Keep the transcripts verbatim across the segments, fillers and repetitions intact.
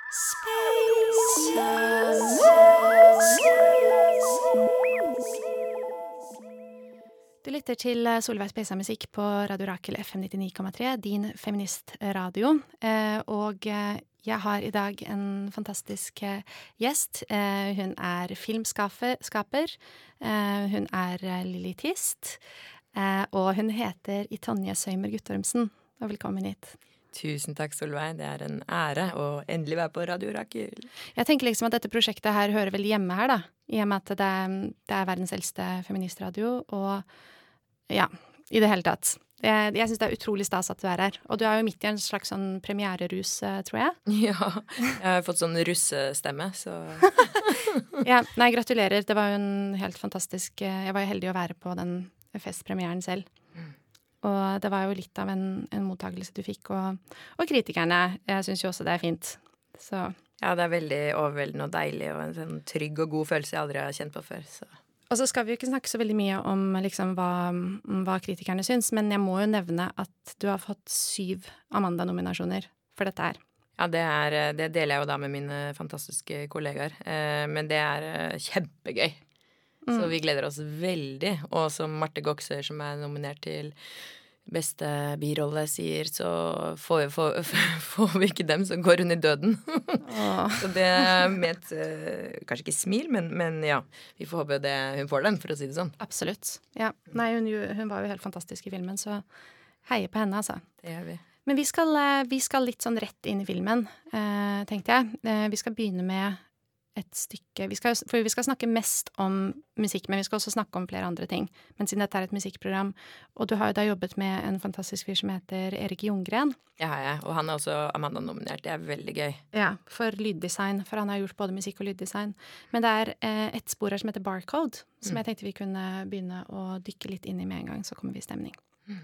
Space Du lytter til Solveig Spesa musikk på Radio Rakel F M nittini komma tre, din feministradio. Eh, og eh, jeg har i dag en fantastisk eh, gjest. Eh, hun er filmskaper, eh, hun er eh, lilitist, eh, og hun heter Itonje Søymer Guttormsen. Og velkommen hit. Tusen takk, Solveig. Det er en ære å endelig være på Radio Rakel. Jeg tenker liksom at dette prosjektet her hører vel hjemme her, da. I og med at det, det er verdens eldste feministradio, og ja, i det hele tatt. Jeg, jeg synes det er utrolig stas at du er her. Og du er jo midt i en slags sånn premiererus, tror jeg. Ja, jeg har fått sånn russestemme, så... Ja, nei, gratulerer. Det var jo en helt fantastisk... Jeg var jo heldig å være på den festpremieren selv. Og det var jo litt av en, en mottagelse du fikk, og, og kritikerne, jeg synes jo også det er fint. Så. Ja, det er veldig overveldende og deilig, og en sånn trygg og god følelse jeg aldri har kjent på før. Så. Og så skal vi jo ikke snakke så veldig mye om liksom, hva, hva kritikerne syns, men jeg må jo nevne at du har fått syv Amanda-nominasjoner for dette her. Ja, det, er, det deler jeg jo da med mine fantastiske kollegaer, eh, men det er eh, kjempegøy. Mm. Så vi gleder oss veldig, og som Marte Goksøyr som er nominert til beste birolle sier, så får, får, får vi ikke dem, så går hun i døden. Så det er med et, kanskje ikke smil, men, men ja, vi får håpe det, hun får den, for å si det sånn. Absolutt, ja. Nei, hun, hun var jo helt fantastisk i filmen, så heier på henne, altså. Det gjør vi. Men vi skal, vi skal litt sånn rett inn i filmen, eh, tenkte jeg. Vi skal begynne med et stykke, vi skal, for vi skal snakke mest om musikk, men vi skal også snakke om flere andre ting. Men siden dette er et musikkprogram, og du har jo da jobbet med en fantastisk fyr som heter Erik Ljunggren. Det har jeg, og han er også Amanda-nominert, det er veldig gøy. Ja, for lyddesign, for han har gjort både musikk og lyddesign. Men det er eh, et spor her som heter Barcode, som mm. jeg tenkte vi kunne begynne å dykke litt inn i med en gang, så kommer vi i stemning. Mm.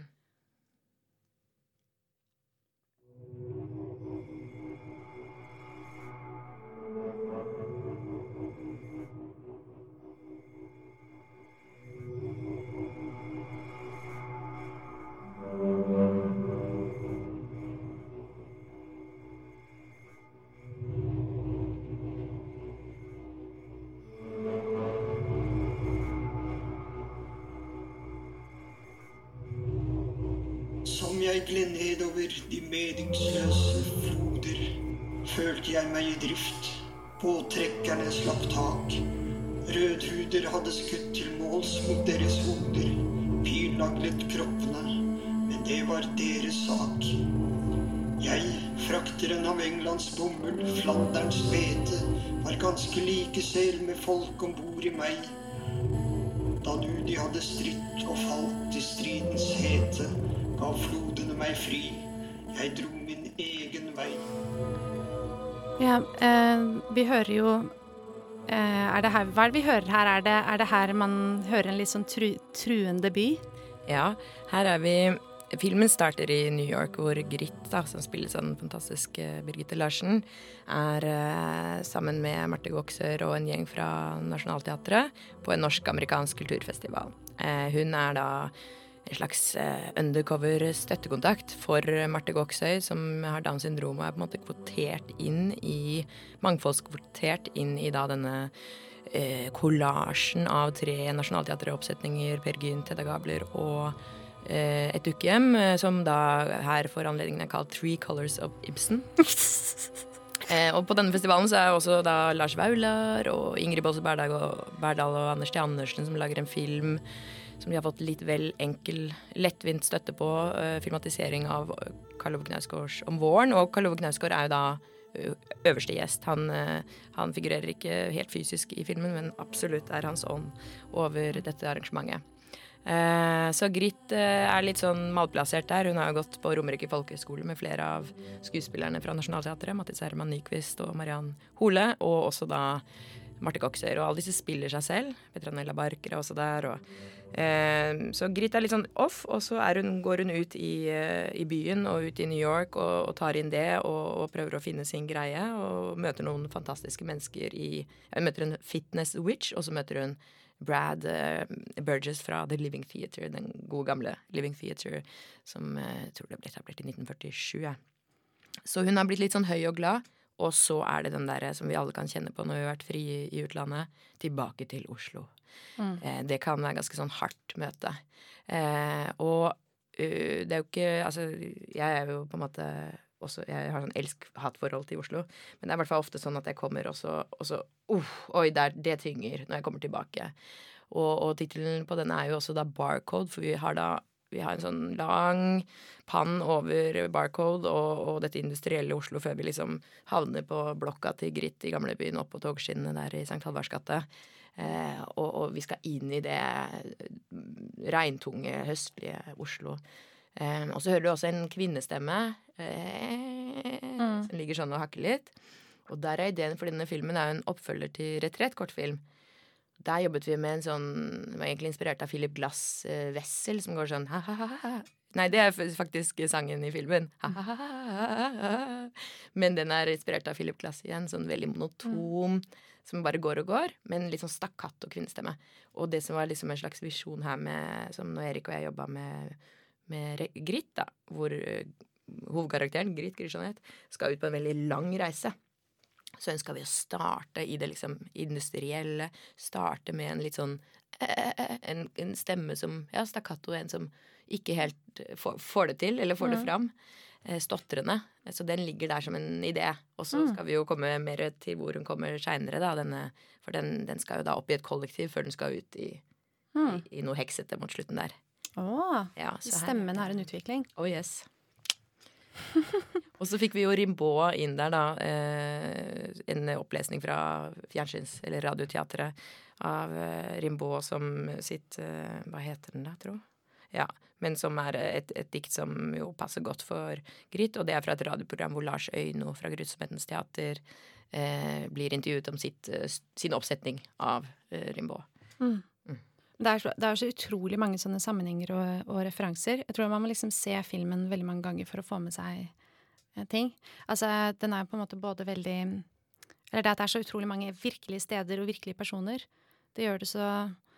Som jeg gled nedover de meningsløse floder, følte jeg meg i drift. Båttrekkerne slapp tak. Rødhuder hadde skutt til måls mot deres hoder, pilnaglet kroppene, men det var deres sak. Jeg, frakteren av Englands bomull, Flanderns hvete, var ganske like selv med folk ombord i meg. Da du de hadde stritt og falt i stridens hete, gav flodene meg fri, jeg dro min egen vei. Ja, eh, vi hører jo, eh, er det her, hva er det vi hører her? Er det, er det her man hører en litt sånn tru, truende by? Ja, her er vi, filmen starter i New York, hvor Grit, da, som spiller sånn fantastisk uh, Birgitte Larsen, er uh, sammen med Marte Goksøyr og en gjeng fra Nationaltheatret på en norsk-amerikansk kulturfestival. Uh, hun er da en slags uh, undercover støttekontakt for Marte Goksøyr, som har Downs syndrom og er på en måte kvotert inn i, mangfoldskvotert inn i da denne uh, kollasjen av tre Nationaltheatret-oppsetninger, Per Gynt, Hedda Gabler og uh, et dukkehjem, uh, som da her for anledningen er kalt Three Colors of Ibsen. uh, og på denne festivalen så er også da Lars Vaular og Ingrid Bolse Berdal og, Berdal og Anders T. Andersen som lager en film som de har fått litt vel enkel, lettvint støtte på, uh, filmatisering av Karl Ove Knausgårds Om våren, og Karl Ove Knausgård er jo da uh, øverste gjest. Han, uh, han figurerer ikke helt fysisk i filmen, men absolutt er hans ånd over dette arrangementet. Uh, så Grit uh, er litt sånn malplassert der. Hun har jo gått på Romerike Folkehøgskole med flere av skuespillerne fra Nationaltheatret, Mattis Herman Nyqvist og Mariann Hole, og også da Marte Goksøyr, og alle disse spiller seg selv. Petronella Barker er også der, og eh, så Grit er litt sånn off, og så er hun, går hun ut i, uh, i byen og ut i New York og, og tar inn det og, og prøver å finne sin greie og møter noen fantastiske mennesker i, hun møter en fitness witch, og så møter hun Brad uh, Burgess fra The Living Theatre, den gode gamle Living Theatre, som uh, jeg tror det ble etablert i nitten førtisju. Ja. Så hun har blitt litt sånn høy og glad, og så er det den der som vi alle kan kjenne på når vi har vært fri i utlandet, tilbake til Oslo. Mm. Eh, det kan være ganske sånn hardt møte. Eh, og uh, det er jo ikke, altså jeg er jo på en måte også, jeg har sånn elsk-hat-forhold til Oslo, men det er i hvert fall ofte sånn at jeg kommer og så, og så uh, oi, der, det tynger når jeg kommer tilbake. Og, og titelen på den er jo også da Barcode, for vi har da Vi har en sånn lang pann over Barcode og, og dette industrielle Oslo før vi liksom havner på blokka til Gritt i gamlebyen opp på togskinnene der i Sankt Halvards gate. Eh, og, og vi skal inn i det regntunge, høstlige Oslo. Eh, og så hører du også en kvinnestemme eh, mm. som ligger sånn og hakker litt. Og der er ideen for denne filmen er jo en oppfølger til Retrett kortfilm. Der jobbet vi med en sånn, det var egentlig inspirert av Philip Glass uh, Vessel, som går sånn ha-ha-ha. Nei, det er faktisk sangen i filmen. Ha-ha-ha. Men den er inspirert av Philip Glass igjen, sånn veldig monoton, mm. som bare går og går, men litt sånn stakkatt og kvinnestemme. Og det som var liksom en slags visjon her med, som når Erik og jeg jobbet med, med Gritt, da, hvor uh, hovedkarakteren, Gritt Grishanet, skal ut på en veldig lang reise. Så ønsker vi å starte i det liksom industrielle, starte med en litt sånn eh, en, en stemme som, ja, stakkato, en som ikke helt får, får det til, eller får det fram, eh, stotrende. Så den ligger der som en idé. Og så skal vi jo komme mer til hvor hun kommer senere, da, denne, for den, den skal jo da opp i et kollektiv før den skal ut i, mm. i, i noe heksete mot slutten der. Åh, ja, stemmen har en utvikling. Oh yes. Og så fikk vi jo Rimbaud inn der da, eh, en opplesning fra fjernsyns- eller radioteatret av eh, Rimbaud som sitt, eh, hva heter den da, tro? Ja, men som er et, et dikt som jo passer godt for Gritt, og det er fra et radioprogram hvor Lars Øyno fra Grusomhetens teater eh, blir intervjuet om sitt, sin oppsetning av eh, Rimbaud. Mm. Det er, så, det er så utrolig mange sånne sammenhenger og, og referanser. Jeg tror man må liksom se filmen veldig mange ganger for å få med seg eh, ting. Altså, den er på en måte både veldig Eller det at det er så utrolig mange virkelige steder og virkelige personer. Det gjør det så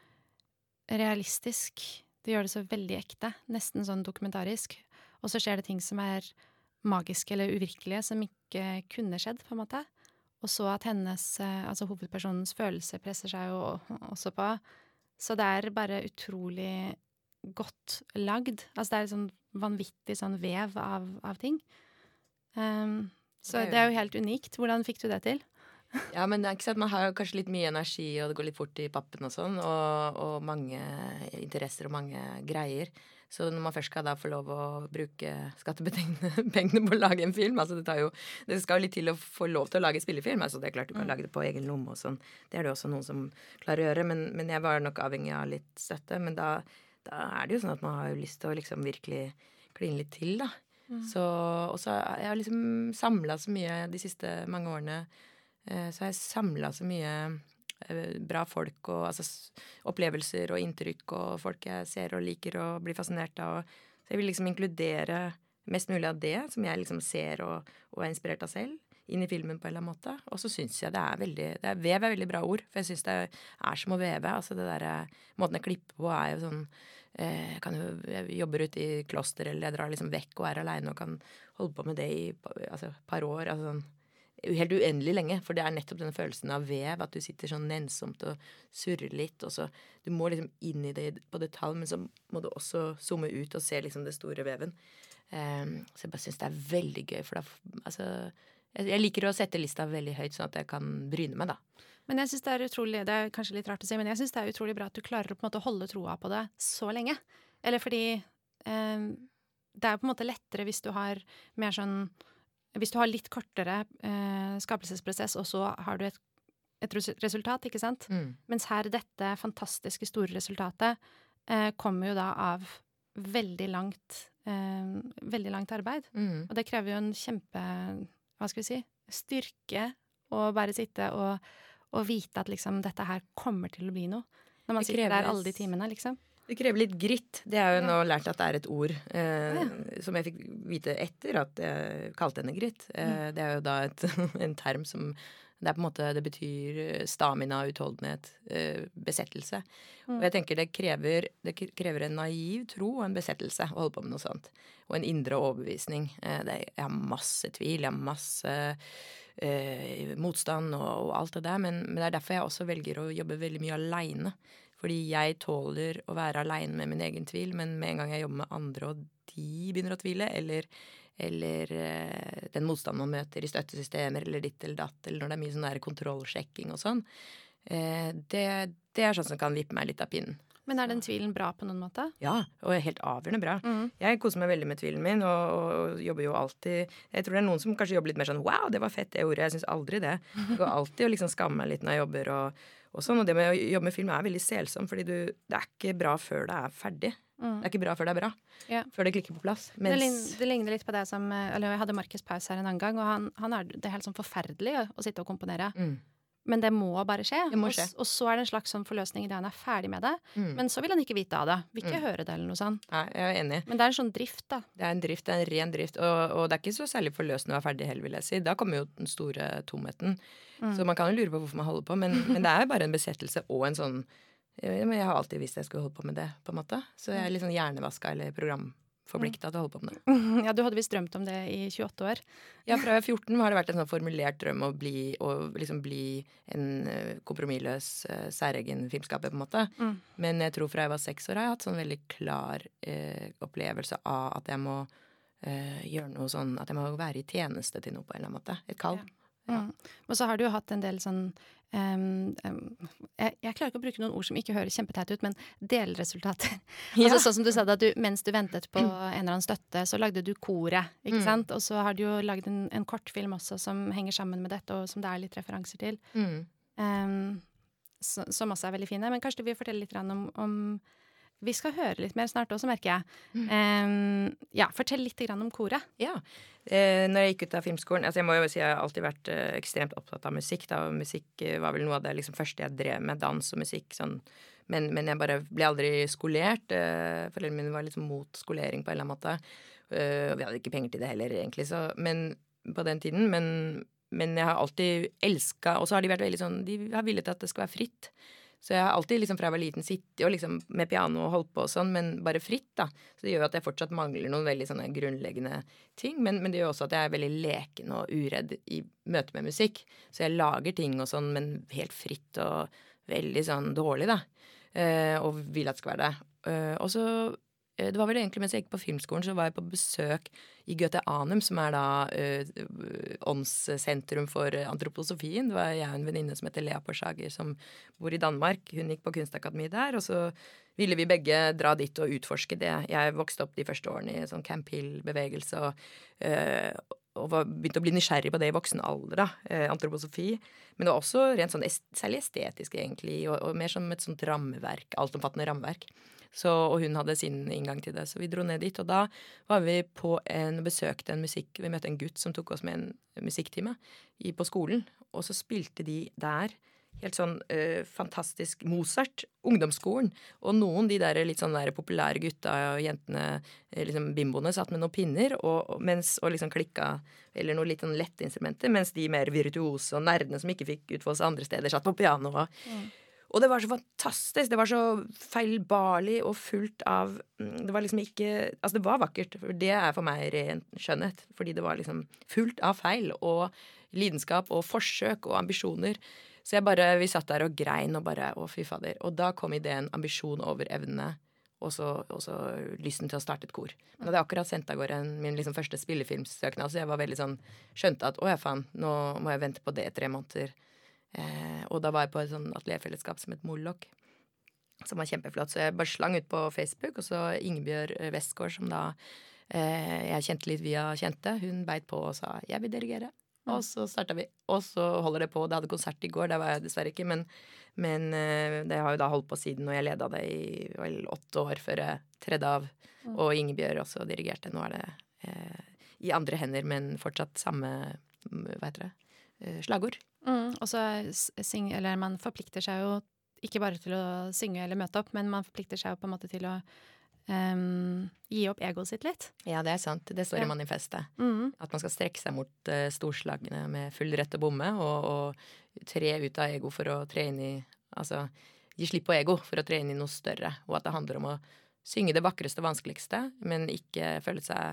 realistisk. Det gjør det så veldig ekte. Nesten sånn dokumentarisk. Og så skjer det ting som er magiske eller uvirkelige, som ikke kunne skjedd, på en måte. Og så at hennes, eh, altså hovedpersonens følelse presser seg jo også på. Så det er bare utrolig godt lagd. Altså det er sånn vanvittig sånn vev av, av ting. Um, så det er jo helt unikt. Hvordan fikk du det til? Ja, men det er ikke sant, man har jo kanskje litt mye energi, og det går litt fort i pappen og sånn, og, og mange interesser og mange greier. Så når man først skal da få lov å bruke skattepengene på å lage en film, altså det tar jo, det skal jo litt til å få lov til å lage spillefilm, altså det er klart du kan mm. lage det på egen lomme og sånn, det er det også noen som klarer å gjøre, men, men jeg var nok avhengig av litt støtte, men da, da er det jo sånn at man har jo lyst til å liksom virkelig kline litt til, da. Mm. Så, og så jeg har liksom samlet så mye de siste mange årene, så har jeg samlet så mye bra folk og altså, opplevelser og inntrykk og folk jeg ser og liker og blir fascinert av. Så jeg vil liksom inkludere mest mulig av det som jeg liksom ser og, og er inspirert av selv inn i filmen på en eller annen måte. Og så synes jeg det er veldig, det er, vev er veldig bra ord, for jeg synes det er som å veve. Altså det der, måten jeg klipper på er jo sånn, eh, jeg kan jo, jeg jobber ute i kloster eller jeg drar liksom vekk og er alene og kan holde på med det i altså, et par år, altså sånn, helt uendelig lenge, for det er nettopp denne følelsen av vev, at du sitter sånn nennsomt og surrer litt, og så du må liksom inn i det på detalj, men så må du også zoome ut og se liksom det store veven. Um, så jeg bare synes det er veldig gøy, for da, altså, jeg, jeg liker å sette lista veldig høyt, sånn at jeg kan bryne meg da. Men jeg synes det er utrolig, det er kanskje litt rart å si, men jeg synes det er utrolig bra at du klarer å på en måte holde troa på det så lenge. Eller fordi um, det er på en måte lettere hvis du har mer sånn Hvis du har litt kortere eh, skapelsesprosess, og så har du et, et resultat, ikke sant? Mm. Mens her dette fantastiske store resultatet eh, kommer jo da av veldig langt, eh, veldig langt arbeid. Mm. Og det krever jo en kjempe, hva skal vi si, styrke å bare sitte og, og vite at liksom dette her kommer til å bli noe. Når man sitter kreves... der alle de timene, liksom. Det krever litt gritt. Det har jeg jo nå lært at det er et ord eh, ja. som jeg fikk vite etter at jeg kalte henne gritt. Eh, mm. Det er jo da et, en term som det er på en måte, det betyr stamina, utholdenhet, eh, besettelse. Mm. Og jeg tenker det krever, det krever en naiv tro og en besettelse å holde på med noe sånt. Og en indre overbevisning. Eh, det er, jeg har masse tvil, jeg har masse uh, motstand og, og alt det der, men, men det er derfor jeg også velger å jobbe veldig mye alene. Fordi jeg tåler å være alene med min egen tvil, men med en gang jeg jobber med andre, og de begynner å tvile, eller, eller uh, den motstanden man møter i støttesystemer, eller ditt eller datt, eller når det er mye sånn der kontrollsjekking og sånn, uh, det, det er sånn som kan vippe meg litt av pinnen. Men er den tvilen bra på noen måte? Ja, og er helt avgjørende bra. Mm. Jeg koser meg veldig med tvilen min, og, og jobber jo alltid. Jeg tror det er noen som kanskje jobber litt mer sånn, wow, det var fett det ordet, jeg synes aldri det. Jeg går alltid og liksom skammer meg litt når jeg jobber, og, og sånn. Og det med å jobbe med film er veldig selsom, fordi du, det er ikke bra før det er ferdig. Mm. Det er ikke bra før det er bra. Ja. Før det klikker på plass. Mens... Det, ligner, det ligner litt på det som, eller jeg hadde Markus Paus her en annen gang, og han, han er, det er helt sånn forferdelig å, å sitte og komponere. Mm. Men det må bare skje. Det må skje. Og, og så er det en slags sånn forløsning i det han er ferdig med det. Mm. Men så vil han ikke vite av det. Vil ikke mm. høre det eller noe sånt. Nei, jeg er enig. Men det er en sånn drift, da. Det er en drift, det er en ren drift. Og, og det er ikke så særlig forløsende å være ferdig heller, vil jeg si. Da kommer jo den store tomheten. Mm. Så man kan jo lure på hvorfor man holder på. Men, men det er jo bare en besettelse og en sånn... Jeg har alltid visst jeg skulle holde på med det, på en måte. Så jeg er litt sånn hjernevaska eller programforplikta til å holde på med det. Ja, du hadde visst drømt om det i tjueåtte år. Ja, fra jeg var fjorten har det vært en sånn formulert drøm å bli, å liksom bli en kompromissløs, særegen filmskaper, på en måte. Mm. Men jeg tror fra jeg var seks år har jeg hatt sånn veldig klar eh, opplevelse av at jeg må eh, gjøre noe sånn, at jeg må være i tjeneste til noe på en eller annen måte. Et kall. Ja. Ja. Mm. Og så har du jo hatt en del sånn um, um, jeg, jeg klarer ikke å bruke noen ord som ikke høres kjempeteit ut, men delresultater. Ja. Altså sånn som du sa at du, mens du ventet på en eller annen støtte, så lagde du koret, ikke mm. sant? Og så har du jo lagd en, en kortfilm også som henger sammen med dette, og som det er litt referanser til. Mm. Um, så, som også er veldig fine. Men kanskje du vil fortelle litt om, om vi skal høre litt mer snart også, merker jeg. Mm. Um, ja, fortell litt grann om koret. Ja, eh, når jeg gikk ut av filmskolen, altså jeg må jo si jeg har alltid vært eh, ekstremt opptatt av musikk, da, og musikk eh, var vel noe av det liksom, første jeg drev med, dans og musikk, sånn. Men, men jeg bare ble aldri skolert. Eh, foreldrene mine var liksom mot skolering på en eller annen måte. Eh, vi hadde ikke penger til det heller, egentlig, så, men på den tiden, men, men jeg har alltid elsket, og så har de vært veldig sånn, de har villet at det skal være fritt. Så jeg har alltid liksom fra jeg var liten sittet og liksom med piano og holdt på og sånn, men bare fritt da. Så det gjør jo at jeg fortsatt mangler noen veldig sånne grunnleggende ting, men, men det gjør også at jeg er veldig leken og uredd i møte med musikk. Så jeg lager ting og sånn, men helt fritt og veldig sånn dårlig da. Uh, og vil at det skal være det. Uh, og så, uh, det var vel egentlig mens jeg gikk på filmskolen, så var jeg på besøk i Goethe Anum, som er da uh, åndssentrum for antroposofien. Det var jeg og en venninne som heter Lea Porsager, som bor i Danmark. Hun gikk på kunstakademi der, og så ville vi begge dra dit og utforske det. Jeg vokste opp de første årene i sånn Camp Hill-bevegelse, og, uh, og var, begynte å bli nysgjerrig på det i voksen alder, da, uh, antroposofi. Men det var også rent sånn, est- særlig estetisk egentlig, og, og mer som et sånt rammeverk, altomfattende rammeverk. Så, og hun hadde sin inngang til det, så vi dro ned dit, og da var vi på en besøkte en musikk, vi møtte en gutt som tok oss med en musikktime i, på skolen, og så spilte de der helt sånn øh, fantastisk Mozart, ungdomsskolen, og noen de der litt sånn der populære gutta og jentene, liksom bimboene, satt med noen pinner, og, og, mens, og liksom klikka, eller noen litt sånn lette instrumenter, mens de mer virtuose og nerdene som ikke fikk utfolde seg andre steder, satt på piano og mm. Og det var så fantastisk, det var så feilbarlig og fullt av, det var liksom ikke, altså det var vakkert, for det er for meg ren skjønnhet, fordi det var liksom fullt av feil og lidenskap og forsøk og ambisjoner. Så jeg bare, vi satt der og grein og bare, å fy fader, og da kom ideen ambisjon over evnene, og så, og så lysten til å starte et kor. Men jeg hadde akkurat sendt av gårde min liksom første spillefilmsøknad, så jeg var veldig sånn, skjønte at, å ja faen, nå må jeg vente på det tre måneder. Eh, og da var jeg på et sånn atelierfellesskap som het Moloch, som var kjempeflott, så jeg bare slang ut på Facebook, og så Ingebjørg Westgård, som da eh, jeg kjente litt via kjente, hun beit på og sa, jeg vil dirigere, mm. og så startet vi, og så holder det på, det hadde konsert i går, det var jeg dessverre ikke, men, men eh, det har jo da holdt på siden, og jeg ledet det i vel, åtte år før jeg tredde av, mm. og Ingebjørg også dirigerte, nå er det eh, i andre hender, men fortsatt samme, hva heter det, eh, slagord. Mm, og så syng, eller man forplikter seg jo ikke bare til å synge eller møte opp, men man forplikter seg jo på en måte til å um, gi opp egoet sitt litt. Ja, det er sant. Det står ja. i manifestet. Mm. At man skal strekke seg mot uh, storslagene med full rett og bomme, og, og tre ut av ego for å tre inn i, altså gi slipp på ego for å tre inn i noe større, og at det handler om å synge det vakreste og vanskeligste, men ikke føle seg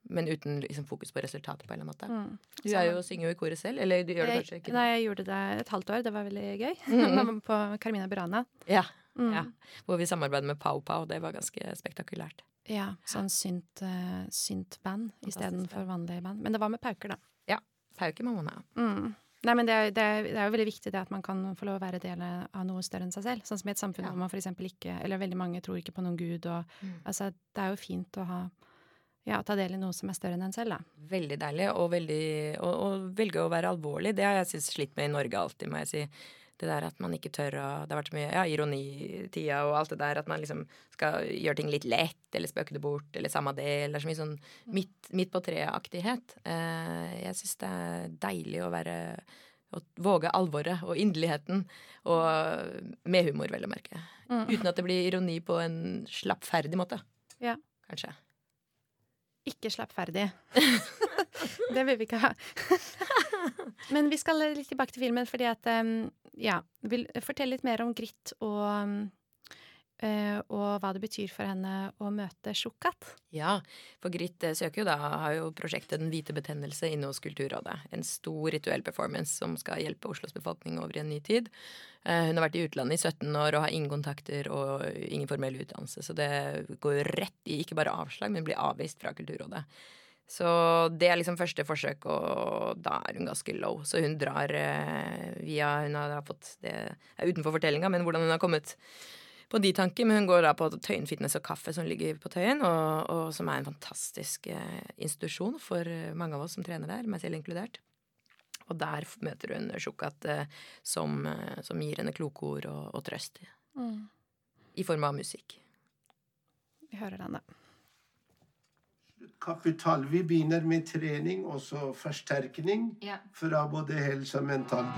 men uten liksom, fokus på resultatet på en eller annen måte. Mm. Du er jo, synger jo i koret selv, eller du gjør det kanskje ikke? Nei, jeg gjorde det et halvt år, det var veldig gøy. Mm. På Carmina Burana. Ja, Mm. ja, hvor vi samarbeidet med Pau Pau, det var ganske spektakulært. Ja, sånn synt, uh, synt band i stedet for vanlig band. Men det var med pauker, da. Ja, pauker må man ha. Mm. Nei, men det er, det, er, det er jo veldig viktig det at man kan få lov å være del av noe større enn seg selv. Sånn som i et samfunn Ja. hvor man for eksempel ikke, eller veldig mange tror ikke på noen gud, og Mm. altså, det er jo fint å ha, ja, ta del i noe som er større enn en selv, da. Veldig deilig, og, veldig, og, og velge å være alvorlig. Det har jeg synes slitt med i Norge alltid, må jeg si. Det der at man ikke tør å, det har vært så mye, ja, ironitida og alt det der, at man liksom skal gjøre ting litt lett, eller spøke det bort, eller samme det, eller så mye sånn midt, midt på treaktighet. Eh, jeg synes det er deilig å være, å våge alvoret og inderligheten, og med humor, vel å merke. Mm. Uten at det blir ironi på en slappferdig måte. Ja. Kanskje. Ikke slappferdig. Det vil vi ikke ha. Men vi skal litt tilbake til filmen, fordi at, um, ja, vil fortelle litt mer om Grit og, um, uh, og hva det betyr for henne å møte Shokkat. Ja, for Grit eh, søker jo da, har jo prosjektet Den hvite betennelse inne hos Kulturrådet. En stor rituell performance som skal hjelpe Oslos befolkning over i en ny tid. Eh, hun har vært i utlandet i sytten år og har ingen kontakter og ingen formell utdannelse, så det går jo rett i ikke bare avslag, men blir avvist fra Kulturrådet. Så det er liksom første forsøk, og da er hun ganske low. Så hun drar eh, via, hun har fått, det er utenfor fortellinga, men hvordan hun har kommet på de tanker. Men hun går da på Tøyen Fitness og Kaffe som ligger på Tøyen, og, og som er en fantastisk eh, institusjon for mange av oss som trener der, meg selv inkludert. Og der møter hun Shokkat eh, som, eh, som gir henne kloke ord og, og trøst. Mm. I form av musikk. Vi hører den da. Kapital. Vi begynner med trening og så forsterkning Ja. fra både helse og mental.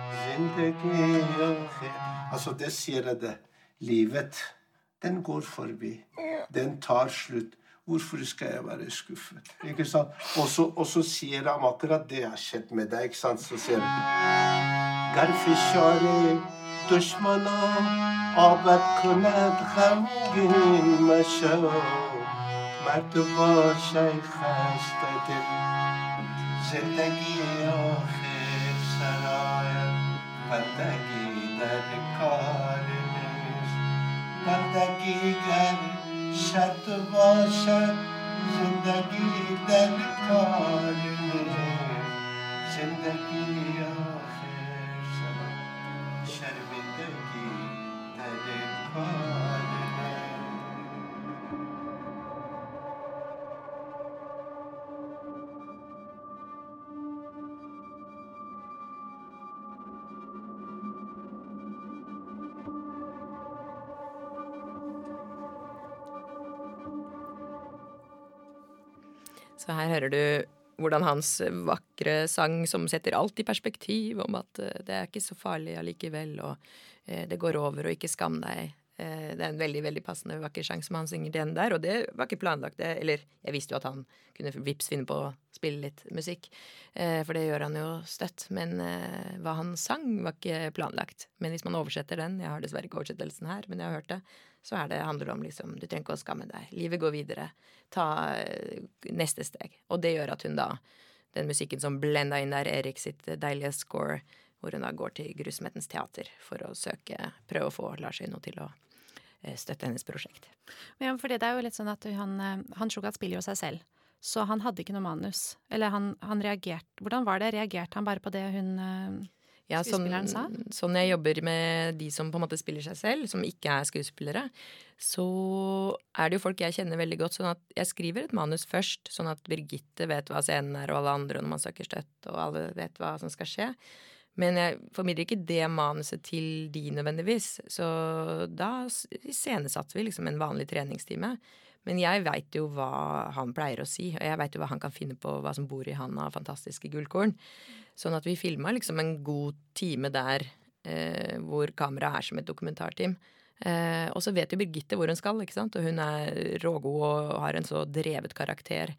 Altså det sier jeg det. Livet, den går forbi. Den tar slutt. Hvorfor skal jeg være skuffet? Ikke sant? Og så, og så sier han akkurat det har skjedd med deg, ikke sant? Så sier han Garfishare, dushmana, abad kunad ghamgin mashaw. مرد باشه خسته دل زندگی آخر سرایم بندگی در کار نیست بندگی گر شرط باشد زندگی در کار نیست زندگی آخر سرایم شرمندگی در کار نیست. Så her hører du hvordan hans vakre sang som setter alt i perspektiv, om at eh, det er ikke så farlig allikevel, og eh, det går over, og ikke skam deg. Eh, det er en veldig, veldig passende vakker sang som han synger til henne der, og det var ikke planlagt. Det, eller jeg visste jo at han kunne vips finne på å spille litt musikk, eh, for det gjør han jo støtt, men eh, hva han sang var ikke planlagt. Men hvis man oversetter den, jeg har dessverre ikke oversettelsen her, men jeg har hørt det, så er det, handler det om liksom, du trenger ikke å skamme deg. Livet går videre. Ta uh, neste steg. Og det gjør at hun da, den musikken som blenda inn der, Erik sitt deilige score, hvor hun da går til Grusomhetens teater for å søke, prøve å få Lars Øyno til å uh, støtte hennes prosjekt. Ja, fordi det er jo litt sånn at han, han Shokkat spiller jo seg selv, så han hadde ikke noe manus. Eller han, han reagerte, hvordan var det? Reagerte han bare på det hun... Uh Ja, sånn, skuespilleren sa? sånn jeg jobber med de som på en måte spiller seg selv, som ikke er skuespillere, så er det jo folk jeg kjenner veldig godt, sånn at jeg skriver et manus først, sånn at Birgitte vet hva scenen er, og alle andre når man søker støtt, og alle vet hva som skal skje. Men jeg formidler ikke det manuset til de nødvendigvis, så da iscenesatte vi liksom en vanlig treningstime. Men jeg vet jo hva han pleier å si, og jeg vet jo hva han kan finne på, hva som bor i han av fantastiske gullkorn. Sånn at vi filmet liksom en god time der, eh, hvor kamera er som et dokumentarteam. Eh, og så vet jo Birgitte hvor hun skal, ikke sant? Og hun er rågod og har en så drevet karakter.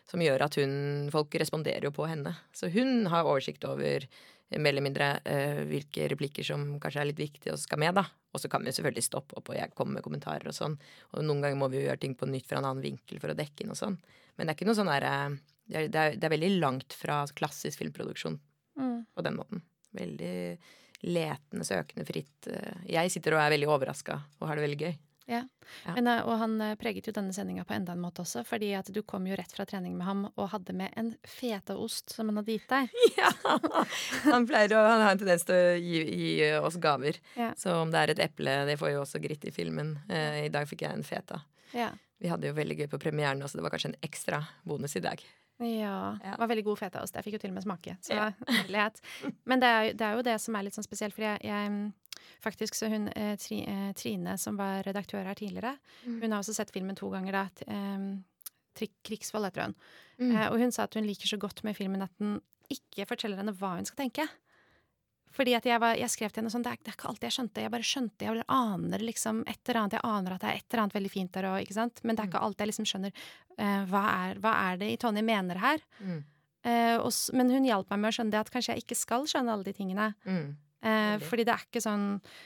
som gjør at hun, folk responderer jo på henne. Så hun har oversikt over mer eller mindre uh, hvilke replikker som kanskje er litt viktige og skal med, da. Og så kan vi jo selvfølgelig stoppe opp, og jeg kommer med kommentarer og sånn. Og noen ganger må vi jo gjøre ting på nytt fra en annen vinkel for å dekke inn og sånn. Men det er ikke noe sånn der, det er, det er, det er veldig langt fra klassisk filmproduksjon mm. på den måten. Veldig letende, søkende, fritt. Jeg sitter og er veldig overrasket og har det veldig gøy. Ja, ja. Men, og han preget jo denne sendingen på enda en måte også, fordi at du kom jo rett fra trening med ham og hadde med en fetaost som han hadde gitt deg. Ja, han pleier å han har en tendens til å gi, gi oss gaver. Ja. Så om det er et eple, det får jo også Gritt i filmen. Eh, I dag fikk jeg en feta. Ja. Vi hadde jo veldig gøy på premieren, så det var kanskje en ekstra bonus i dag. Ja, det var veldig god fetaost. Jeg fikk jo til og med smake. Så ja. Men det er, det er jo det som er litt sånn spesielt, fordi jeg, jeg faktisk så hun, eh, tri, eh, Trine, som var redaktør her tidligere, mm. hun har også sett filmen to ganger da, t, eh, Krigsvold heter hun. Mm. Eh, og hun sa at hun liker så godt med filmen at den ikke forteller henne hva hun skal tenke. Fordi at jeg, var, jeg skrev til henne sånn, det er, det er ikke alltid jeg skjønte, jeg bare skjønte, jeg aner liksom et eller annet, jeg aner at det er et eller annet veldig fint der, og, ikke sant? Men det er ikke alltid jeg liksom skjønner, eh, hva, er, hva er det Tonje mener her? Mm. Eh, og, men hun hjalp meg med å skjønne det, at kanskje jeg ikke skal skjønne alle de tingene. Mm. Eh, fordi det er ikke sånn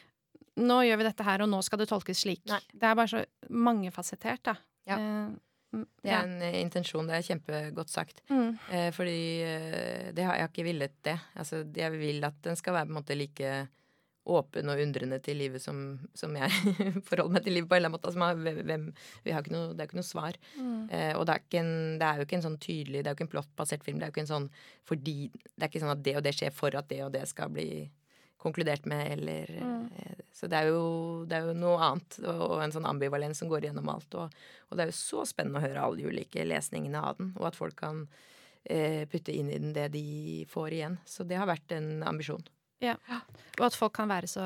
nå gjør vi dette her, og nå skal det tolkes slik. Nei. Det er bare så mangefasettert, da. Ja. Eh, det er en ja. intensjon, det er kjempegodt sagt. Mm. Eh, fordi eh, det har jeg ikke villet det. Altså, jeg vil at den skal være på en måte like åpen og undrende til livet som, som jeg forholder meg til livet på en eller annen måte. Altså, hvem, vi har ikke noe, det er ikke noe svar. Mm. Eh, og det er, ikke en, det er jo ikke en sånn tydelig, det er jo ikke en plottbasert film, det er jo ikke en sånn fordi, det er ikke sånn at det og det skjer for at det og det skal bli konkludert med, eller mm. Så det er, jo, det er jo noe annet, og, og en sånn ambivalens som går gjennom alt, og, og det er jo så spennende å høre alle de ulike lesningene av den, og at folk kan eh, putte inn i den det de får igjen. Så det har vært en ambisjon. Ja, og at folk kan være så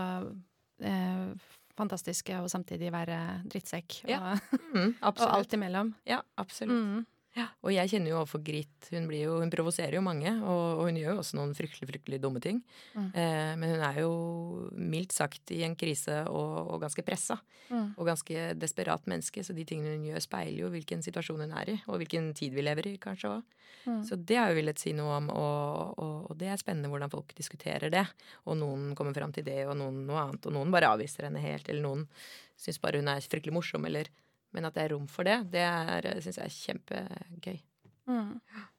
eh, fantastiske og samtidig være drittsekk og, ja. mm, og alt imellom. Ja, absolutt. Mm. Ja. Og jeg kjenner jo overfor Gritt, hun, blir jo, hun provoserer jo mange, og, og hun gjør jo også noen fryktelig, fryktelig dumme ting. Mm. Eh, men hun er jo mildt sagt i en krise og, og ganske pressa, mm. og ganske desperat menneske, så de tingene hun gjør speiler jo hvilken situasjon hun er i, og hvilken tid vi lever i, kanskje også. Mm. Så det har jeg villet si noe om, og, og, og det er spennende hvordan folk diskuterer det, og noen kommer fram til det, og noen noe annet, og noen bare avviser henne helt, eller noen synes bare hun er fryktelig morsom, eller men at det er rom for det, det er, synes jeg er kjempegøy. Mm.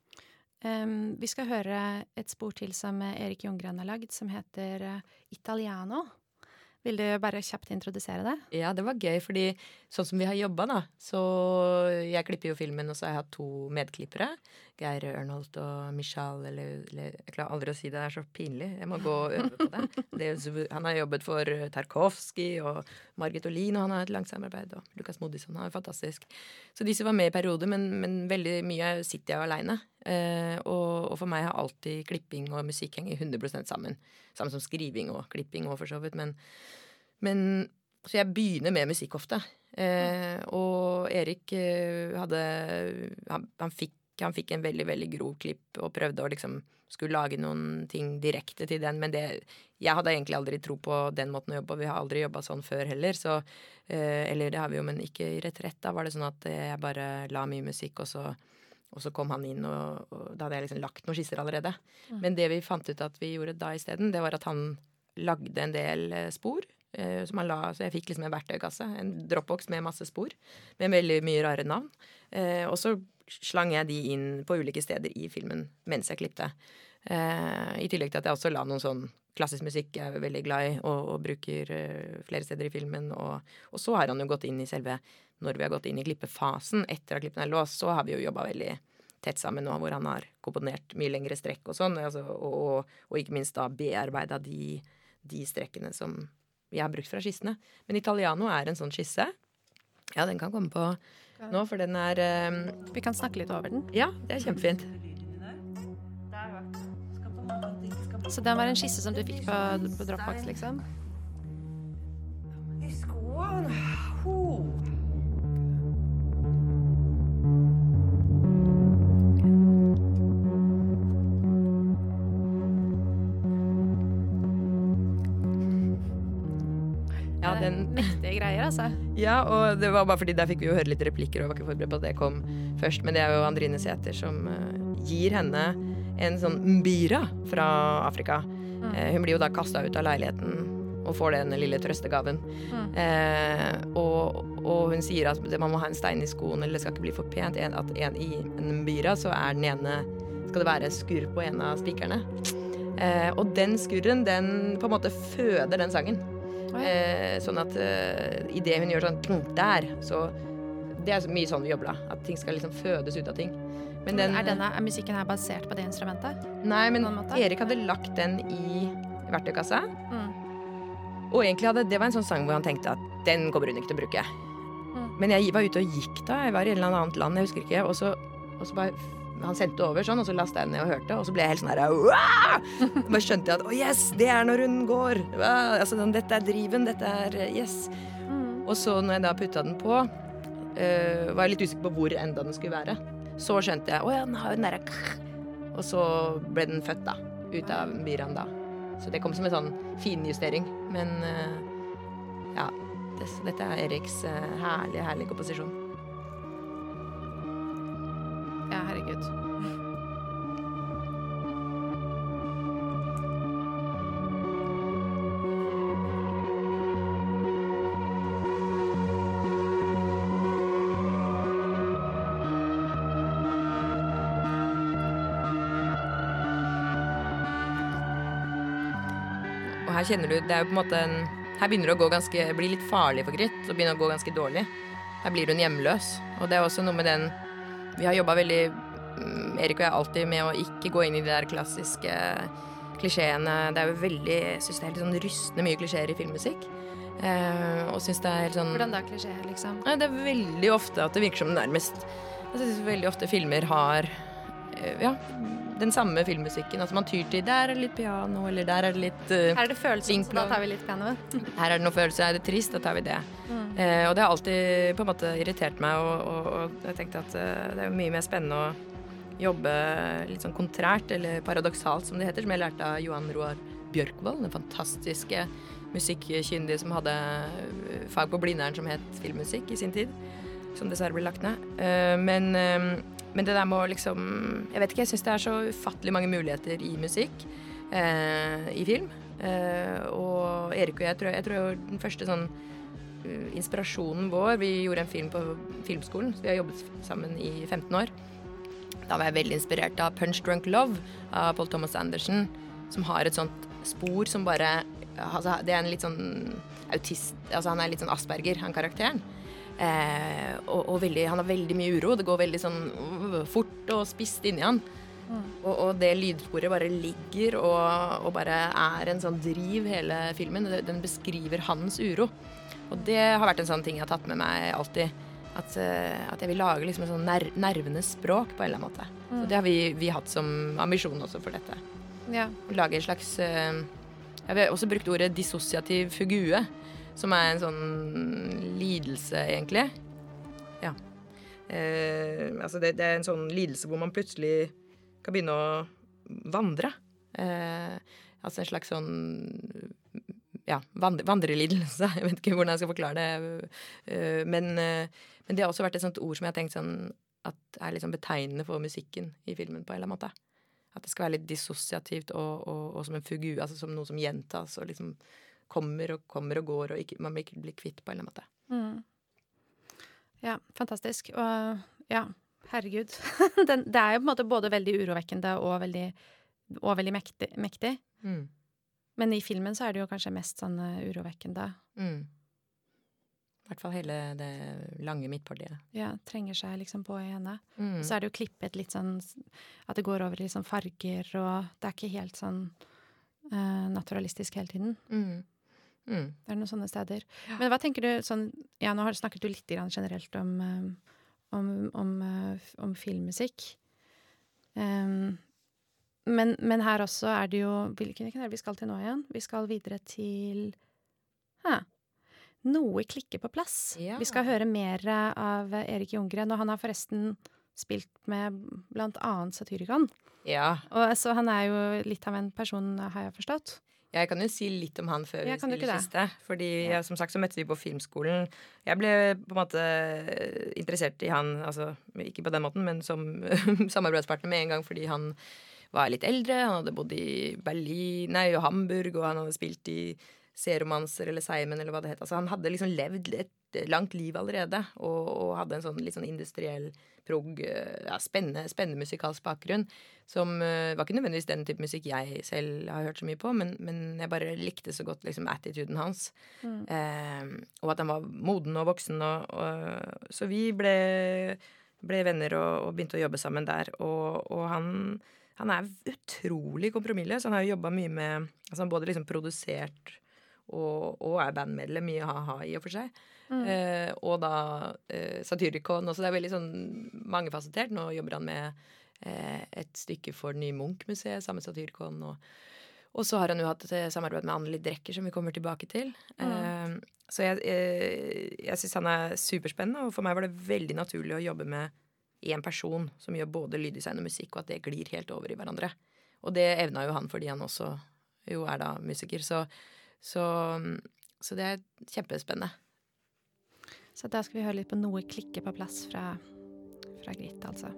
Um, vi skal høre et spor til som Erik Ljunggren har lagd, som heter uh, Italiano. Vil du bare kjapt introdusere det? Ja, det var gøy, fordi sånn som vi har jobbet da, så jeg klipper jo filmen, og så har jeg hatt to medklippere, Geir Ørnholt og Michal, eller, eller jeg klarer aldri å si det, det er så pinlig, jeg må gå og øve på det. det er, han har jobbet for Tarkovsky og Margit Olin, og han har et langt samarbeid, og Lukas Modisson, han er fantastisk. Så disse var med i periode, men, men veldig mye sitter jeg alene. Uh, og, og for meg har alltid klipping og musikk henger hundre prosent sammen. Samme som skriving og klipping og for så vidt, men Men, så jeg begynner med musikk ofte. Eh, og Erik eh, hadde han, han, fikk, han fikk en veldig, veldig grov klipp og prøvde å liksom skulle lage noen ting direkte til den, men det, jeg hadde egentlig aldri tro på den måten å jobbe, og vi har aldri jobbet sånn før heller, så, eh, eller det har vi jo, men ikke i retrett. Da var det sånn at jeg bare la mye musikk, og så, og så kom han inn, og, og da hadde jeg liksom lagt noen skisser allerede. Mm. Men det vi fant ut at vi gjorde da i stedet, det var at han lagde en del spor, som han la, så jeg fikk liksom en verktøykasse, en dropbox med masse spor, med veldig mye rare navn. Eh, og så slang jeg de inn på ulike steder i filmen mens jeg klippte. Eh, I tillegg til at jeg også la noen sånn klassisk musikk jeg er veldig glad i, og, og bruker uh, flere steder i filmen. Og, og så har han jo gått inn i selve, når vi har gått inn i klippefasen, etter at klippen er låst, så har vi jo jobbet veldig tett sammen nå, hvor han har komponert mye lengre strekk og sånn, altså, og, og, og ikke minst da bearbeidet de, de strekkene som jeg har brukt fra skissene. Men Italiano er en sånn skisse. Ja, den kan komme på nå, for den er um... Vi kan snakke litt over den. Ja, det er kjempefint. Så den var en skisse som du fikk på, på Dropbox, liksom? I skoen. Oh. Ja, er den, mektige greier, altså. Ja, og det var bare fordi der fikk vi jo høre litt replikker, og var ikke forberedt på at det kom først. Men det er jo Andrine Sæther som uh, gir henne en sånn mbira fra Afrika. Mm. Uh, hun blir jo da kastet ut av leiligheten og får den lille trøstegaven. Mm. Uh, og, og hun sier at man må ha en stein i skoen, eller det skal ikke bli for pent. En, at en, I en mbira så er den ene, skal det være skurr på en av spikerne. Uh, og den skurren, den på en måte føder den sangen. Eh, sånn at eh, i det hun gjør sånn der, så det er så mye sånn vi jobber da, at ting skal liksom fødes ut av ting. Men den, er, denne, er musikken her basert på det instrumentet? Nei, men Erik hadde lagt den i verktøykassa, mm. og egentlig hadde, det var en sånn sang hvor han tenkte at den kommer hun ikke til å bruke. Mm. Men jeg var ute og gikk da, jeg var i et eller annet land, jeg husker ikke, og så, og så bare han sendte over sånn, og så lastet jeg den ned og hørte, og så ble jeg helt sånn her, Wah! Bare skjønte jeg at, å oh, yes, det er når hun går. Wow! Altså, dette er driven, dette er yes. Mm. Og så når jeg da puttet den på, uh, var jeg litt usikker på hvor enda den skulle være. Så skjønte jeg, å oh, ja, den har jo den der, og så ble den født da, ut av mbiraen da. Så det kom som en sånn finjustering, men uh, ja, det, dette er Eriks uh, herlige, herlige komposisjon. Ja, herregud. Og her kjenner du, det er jo på en måte en, her begynner det å gå ganske, bli litt farlig for Grit, og begynner å gå ganske dårlig. Her blir hun hjemløs, og det er også noe med den. Vi har jobbet veldig, Erik og jeg alltid med å ikke gå inn i de der klassiske klisjeene. Det er jo veldig, jeg synes det er litt sånn rystende mye klisjeer i filmmusikk. Eh, og synes det er helt sånn... Hvordan da klisjeer, liksom? Nei, det er veldig ofte at det virker som nærmest... Jeg synes veldig ofte filmer har, ja, den samme filmmusikken. Altså man tyr til, der er det litt piano, eller der er det litt... Uh, her er det følelsen, så da tar vi litt piano. Her er det noe følelse, er det trist, da tar vi det. Mm. Eh, og det har alltid på en måte irritert meg, og, og, og jeg tenkte at uh, det er mye mer spennende å jobbe litt sånn kontrært, eller paradoksalt som det heter, som jeg lærte av Johan Roar Bjørkvold, den fantastiske musikkkyndige som hadde fag på Blindern som het filmmusikk i sin tid, som dessverre ble lagt ned. Uh, men, um, men det der må liksom, jeg vet ikke, jeg synes det er så ufattelig mange muligheter i musikk, uh, i film. Uh, og Erik og jeg tror jeg, tror jeg var den første sånn uh, inspirasjonen vår. Vi gjorde en film på filmskolen, så vi har jobbet sammen i femten år. Da var jeg veldig inspirert av Punch Drunk Love av Paul Thomas Anderson, som har et sånt spor som bare, altså det er en litt sånn autist, altså han er litt sånn Asperger, han karakteren. Eh, og, og veldig, han har veldig mye uro, det går veldig sånn uh, fort og spist inn i han. Mm. Og, og det lydsporet bare ligger og, og bare er en sånn driv hele filmen, den beskriver hans uro. Og det har vært en sånn ting jeg har tatt med meg alltid, at, uh, at jeg vil lage liksom en sånn ner nervenes språk på en eller annen måte. Mm. Så det har vi, vi hatt som ambisjon også for dette. Ja. Lage en slags, uh, jeg har også brukt ordet dissosiativ fugue, som er en sånn lidelse, egentlig. Ja. Eh, altså det, det er en sånn lidelse hvor man plutselig kan begynne å vandre. Eh, altså en slags sånn, ja, vand vandrelidelse. Jeg vet ikke hvordan jeg skal forklare det. Eh, men, eh, men det har også vært et sånt ord som jeg har tenkt sånn, at er liksom betegnende for musikken i filmen på en eller annen måte. At det skal være litt dissosiativt og, og, og som en fugu, altså som noe som gjentas og liksom kommer og kommer og går, og ikke, man blir ikke blir kvitt på en eller annen måte. Mm. Ja, fantastisk. Og ja, herregud. Den, det er jo på en måte både veldig urovekkende og veldig, og veldig mektig. mektig. Mm. Men i filmen så er det jo kanskje mest sånn uh, urovekkende. Mm. I hvert fall hele det lange midtpartiet. Ja, trenger seg liksom på i henne. Mm. Så er det jo klippet litt sånn, at det går over i sånn farger, og det er ikke helt sånn uh, naturalistisk hele tiden. Mm. Mm. Det er noen sånne steder. Ja. Men hva tenker du sånn, ja, nå har du snakket du litt grann generelt om, om, om, om filmmusikk. Um, men, men her også er det jo, hvilken er det vi skal til nå igjen? Vi skal videre til, hæ, noe klikker på plass. Ja. Vi skal høre mer av Erik Ljunggren, og han har forresten spilt med blant annet Satyricon. Ja. Og så han er jo litt av en person, har jeg forstått. Jeg kan jo si litt om han før vi Ja, kan du stiller ikke det? siste. Fordi Ja. ja, som sagt så møttes vi på filmskolen. Jeg ble på en måte interessert i han, altså ikke på den måten, men som samarbeidspartner med en gang fordi han var litt eldre. Han hadde bodd i Berlin, nei, og Hamburg, og han hadde spilt i C-romanser eller Seimen eller hva det het. Altså han hadde liksom levd et langt liv allerede, og, og hadde en sånn litt sånn industriell prog, ja, spennende, spennende musikalsk bakgrunn, som uh, var ikke nødvendigvis den type musikk jeg selv har hørt så mye på, men, men jeg bare likte så godt liksom attituden hans, Mm. eh, og at han var moden og voksen, og, og, så vi ble, ble venner og, og begynte å jobbe sammen der, og, og han, han er utrolig kompromissløs. Han har jo jobbet mye med, altså han både liksom produsert og, og er bandmedlem i ha-ha i og for seg. Mm. Eh, og da eh, Satyricon også. Det er veldig sånn mangefasettert. Nå jobber han med eh, et stykke for Ny Munch-museet sammen med Satyricon. Og, og så har han jo hatt et samarbeid med Anneli Drecker, som vi kommer tilbake til. Mm. Eh, så jeg, eh, jeg syns han er superspennende, og for meg var det veldig naturlig å jobbe med én person som gjør både lyddesign og musikk, og at det glir helt over i hverandre. Og det evna jo han fordi han også jo er da musiker. Så, så, så det er kjempespennende. Så da skal vi høre litt på noe klikke på plass fra, fra Gritt, altså.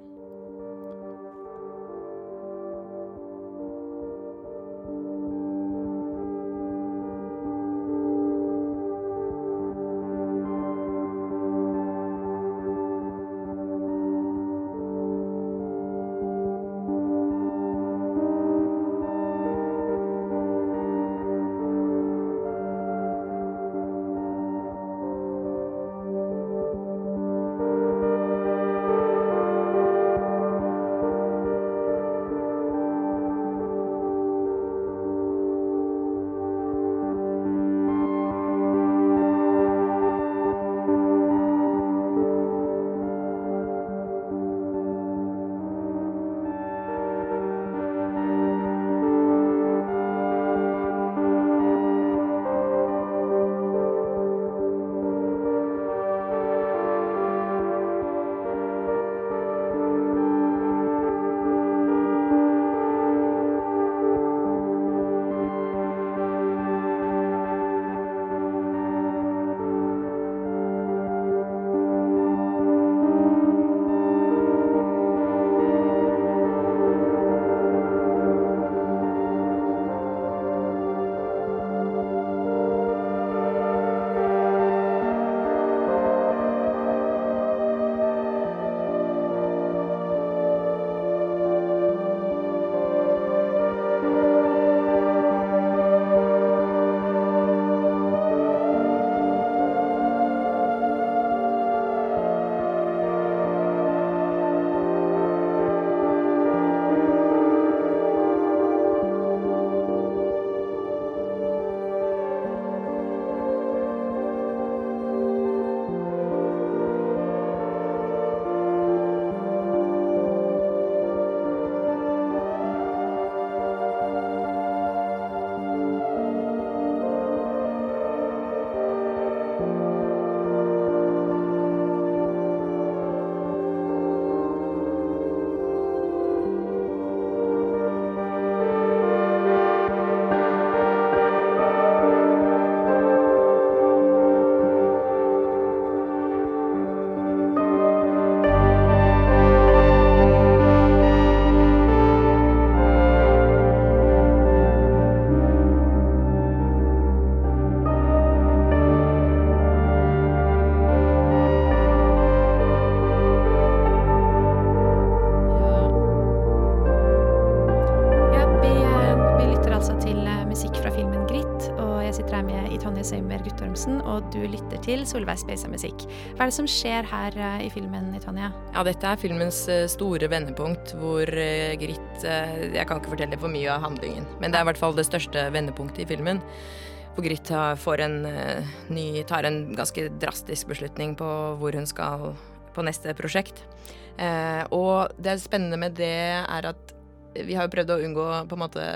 Og du lytter til Solveig Speisa Musikk. Hva er det som skjer her uh, i filmen, Tonja? Ja, dette er filmens uh, store vendepunkt, hvor uh, Gritt uh, Jeg kan ikke fortelle for mye av handlingen, men det er i hvert fall det største vendepunktet i filmen. Hvor Gritt uh, får en uh, ny tar en ganske drastisk beslutning på hvor hun skal på neste prosjekt. Uh, og det spennende med det er at vi har jo prøvd å unngå på en måte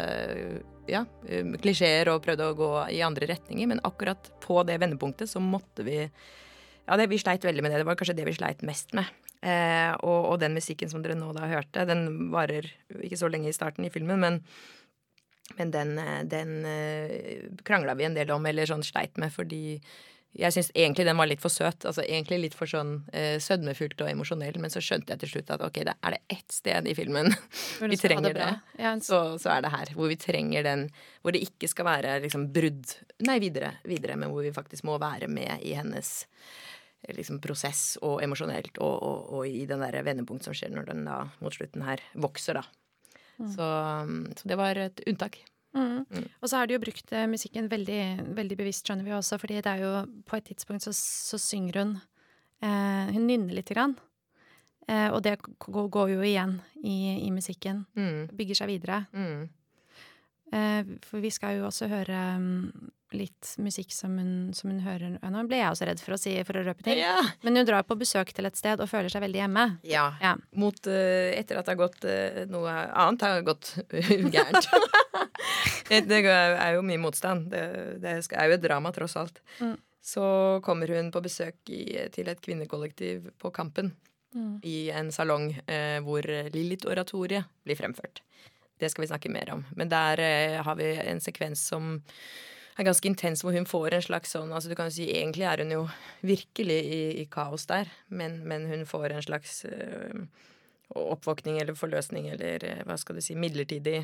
ja, klisjeer og prøvd å gå i andre retninger, men akkurat på det vendepunktet så måtte vi ja, det, vi sleit veldig med det. Det var kanskje det vi sleit mest med. Eh, og, og den musikken som dere nå da hørte, den varer ikke så lenge i starten i filmen, men men den, den kranglet vi en del om, eller sånn sleit med, fordi jeg synes egentlig den var litt for søt, altså egentlig litt for sånn eh, sødmefullt og emosjonell, men så skjønte jeg til slutt at ok, det er det ett sted i filmen vi trenger det, det. Ja, så, så er det her, hvor vi trenger den, hvor det ikke skal være liksom brudd, nei videre, videre, men hvor vi faktisk må være med i hennes liksom prosess og emosjonelt, og, og, og i den der vendepunkt som skjer når den da mot slutten her vokser da. Mm. Så, så det var et unntak. Mm. Mm. Og så har de jo brukt uh, musikken veldig, veldig bevisst, skjønner vi også, fordi det er jo på et tidspunkt så, så synger hun uh, hun nynner litt grann uh, og det går, går jo igjen i, i musikken, mm. bygger seg videre. Mm. uh, for vi skal jo også høre um, litt musikk som hun, som hun hører. Nå ble jeg også redd for å si, for å røpe ting, ja. Men hun drar på besøk til et sted og føler seg veldig hjemme. Ja, ja. Mot, uh, etter at det har gått uh, noe annet har gått gærent. Det er jo mye motstand. Det, det er jo et drama, tross alt. Mm. Så kommer hun på besøk i, til et kvinnekollektiv på Kampen, mm. i en salong eh, hvor Lilith-oratoriet blir fremført. Det skal vi snakke mer om. Men der eh, har vi en sekvens som er ganske intens, hvor hun får en slags sånn, altså du kan jo si, egentlig er hun jo virkelig i, i kaos der, men, men hun får en slags eh, oppvåkning eller forløsning, eller eh, hva skal du si, midlertidig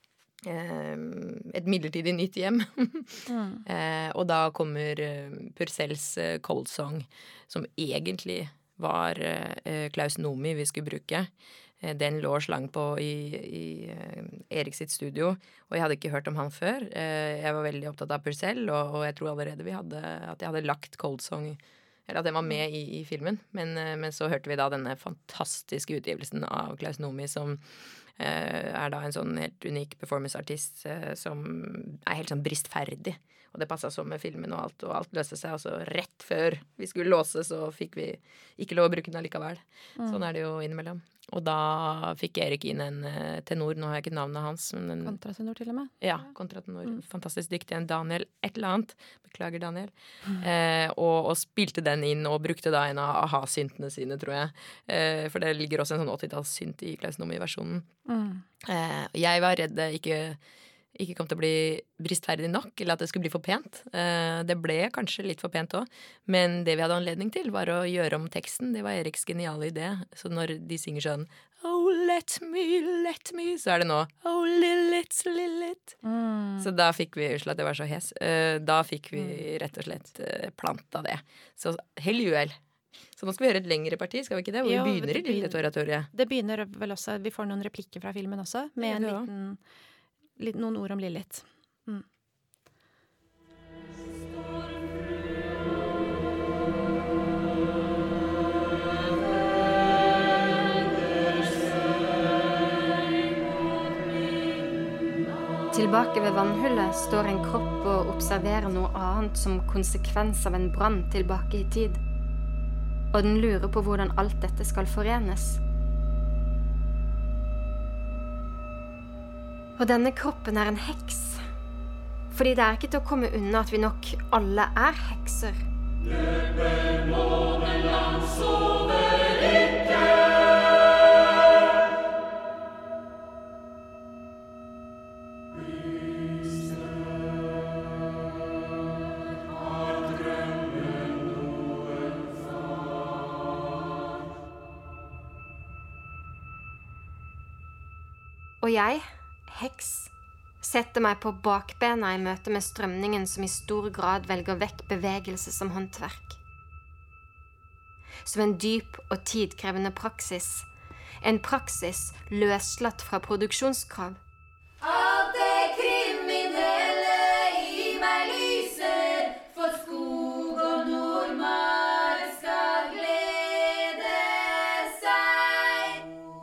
et midlertidig nytt hjem. mm. eh, og da kommer uh, Purcells uh, Cold Song, som egentlig var uh, Klaus Nomi vi skulle bruke. Uh, den lå slang på i, i uh, Erik sitt studio, og jeg hadde ikke hørt om han før. Uh, jeg var veldig opptatt av Purcell, og, og jeg tror allerede vi hadde, at jeg hadde lagt Cold Song, eller at den var med i, i filmen. Men, uh, men så hørte vi da denne fantastiske utgivelsen av Klaus Nomi, som Uh, er da en sånn helt unik performanceartist uh, som er helt sånn bristferdig, og det passet så med filmen og alt, og alt løste seg, og så rett før vi skulle låse så fikk vi ikke lov å bruke den allikevel. Mm. Sånn er det jo innimellom. Og da fikk Erik inn en uh, tenor, nå har jeg ikke navnet hans. Men en, kontratenor til og med. Ja, kontratenor. Mm. Fantastisk dyktig. En Daniel, et eller annet. Beklager, Daniel. Mm. Uh, og, og spilte den inn, og brukte da en av aha-syntene sine, tror jeg. Uh, for det ligger også en sånn åttitalls-synt i Klaus Nomi-versjonen. Mm. Uh, jeg var redd det ikke, ikke kom til å bli bristferdig nok, eller at det skulle bli for pent. Uh, det ble kanskje litt for pent også, men det vi hadde anledning til var å gjøre om teksten. Det var Eriks geniale idé. Så når de synger sånn Oh, let me, let me, så er det nå Oh, Lilith, Lilith. Mm. Så da fikk vi, unnskyld at jeg var så hes, uh, da fikk vi rett og slett uh, planta det. Så hell juel. Så nå skal vi høre et lengre parti, skal vi ikke det? Hvor jo, vi begynner i Lilith-oratoriet. Det begynner vel også, vi får noen replikker fra filmen også, med en liten, litt, noen ord om Lilith. Mm. Tilbake ved vannhullet står en kropp og observerer noe annet som konsekvens av en brann tilbake i tid. Og den lurer på hvordan alt dette skal forenes. Og denne kroppen er en heks. Fordi det er ikke til å komme unna at vi nok alle er hekser. Døpemånen sover ikke. Og jeg, heks, setter meg på bakbena i møte med strømningen som i stor grad velger vekk bevegelse som håndverk. Som en dyp og tidkrevende praksis. En praksis løslatt fra produksjonskrav. Alt det kriminelle i meg lyser, for skog og nordmark skal glede seg.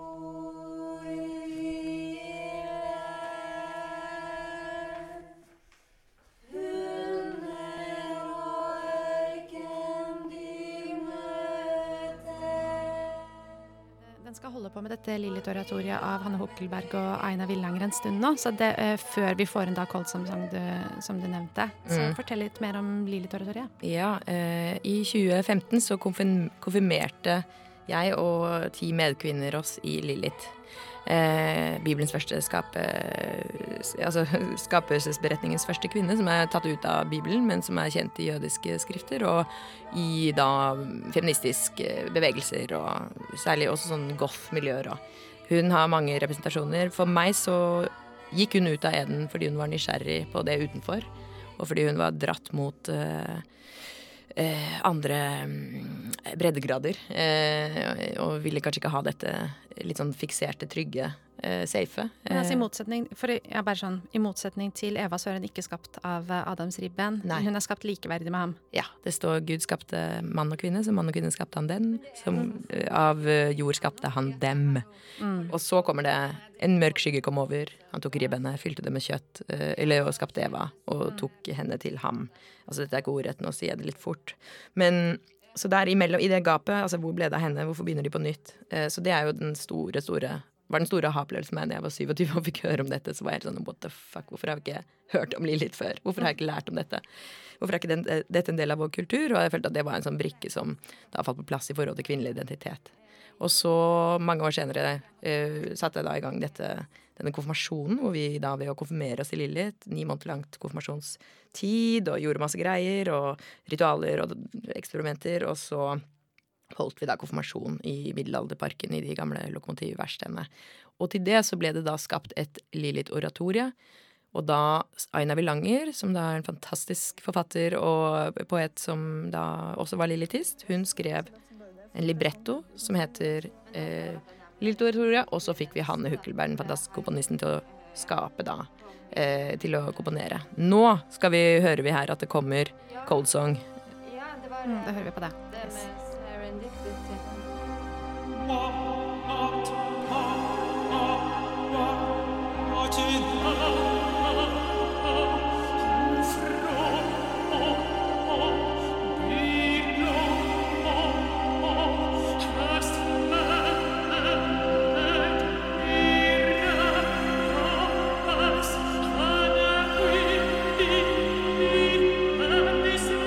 Skal holde på med dette Lilith-oratoriet av Hanne Hukkelberg og Aina Villanger en stund nå, så det, uh, før vi får en da Cold Song som du, som du nevnte. Så mm. fortell litt mer om Lilith-oratoriet. Ja, uh, i tjue femten så konfirm- konfirmerte jeg og ti medkvinner oss i Lilith. eh, Bibelens første skape, altså skapelsesberetningens første kvinne, som er tatt ut av Bibelen, men som er kjent i jødiske skrifter, og i da feministiske bevegelser, og særlig også sånn goth-miljøer. Hun har mange representasjoner. For meg så gikk hun ut av Eden fordi hun var nysgjerrig på det utenfor, og fordi hun var dratt mot eh, eh, andre breddegrader, eh, og ville kanskje ikke ha dette litt sånn fikserte, trygge, eh, safe. Men altså, i motsetning, for jeg er bare sånn, i motsetning til Eva så er hun ikke skapt av Adams ribben. Nei. Hun er skapt likeverdig med ham. Ja, det står Gud skapte mann og kvinne, så mann og kvinne skapte han den, som av jord skapte han dem. Mm. Og så kommer det en mørk skygge kom over, han tok ribbene, fylte det med kjøtt, eller og skapte Eva, og tok henne til ham. Altså dette er ikke ordrett, nå sier jeg det litt fort. Men så der imellom, i det gapet, altså hvor ble det av henne, hvorfor begynner de på nytt? Så det er jo den store, store, var den store aha-opplevelsen for meg da jeg var syttisyv og fikk høre om dette, så var jeg helt sånn, what the fuck, hvorfor har jeg ikke hørt om Lilith før? Hvorfor har jeg ikke lært om dette? Hvorfor er ikke den, dette en del av vår kultur? Og jeg følte at det var en sånn brikke som da har falt på plass i forhold til kvinnelig identitet. Og så mange år senere uh, satte jeg da i gang dette, denne konfirmasjonen, hvor vi da ved å konfirmere oss i Lilith, ni måneder langt konfirmasjonstid, og gjorde masse greier, og ritualer og eksperimenter, og så holdt vi da konfirmasjon i Middelalderparken i de gamle lokomotivverkstedene. Og til det så ble det da skapt et Lilith-oratorie, og da Aina Villanger, som da er en fantastisk forfatter og poet som da også var lilithist, hun skrev en libretto som heter eh, Lilith-oratorie, og så fikk vi Hanne Hukkelberg, den fantastiske komponisten, til å skape da, eh, til å komponere. Nå skal vi høre vi her at det kommer Cold Song. Ja, det var Mm, da hører vi på det. det med serendipity.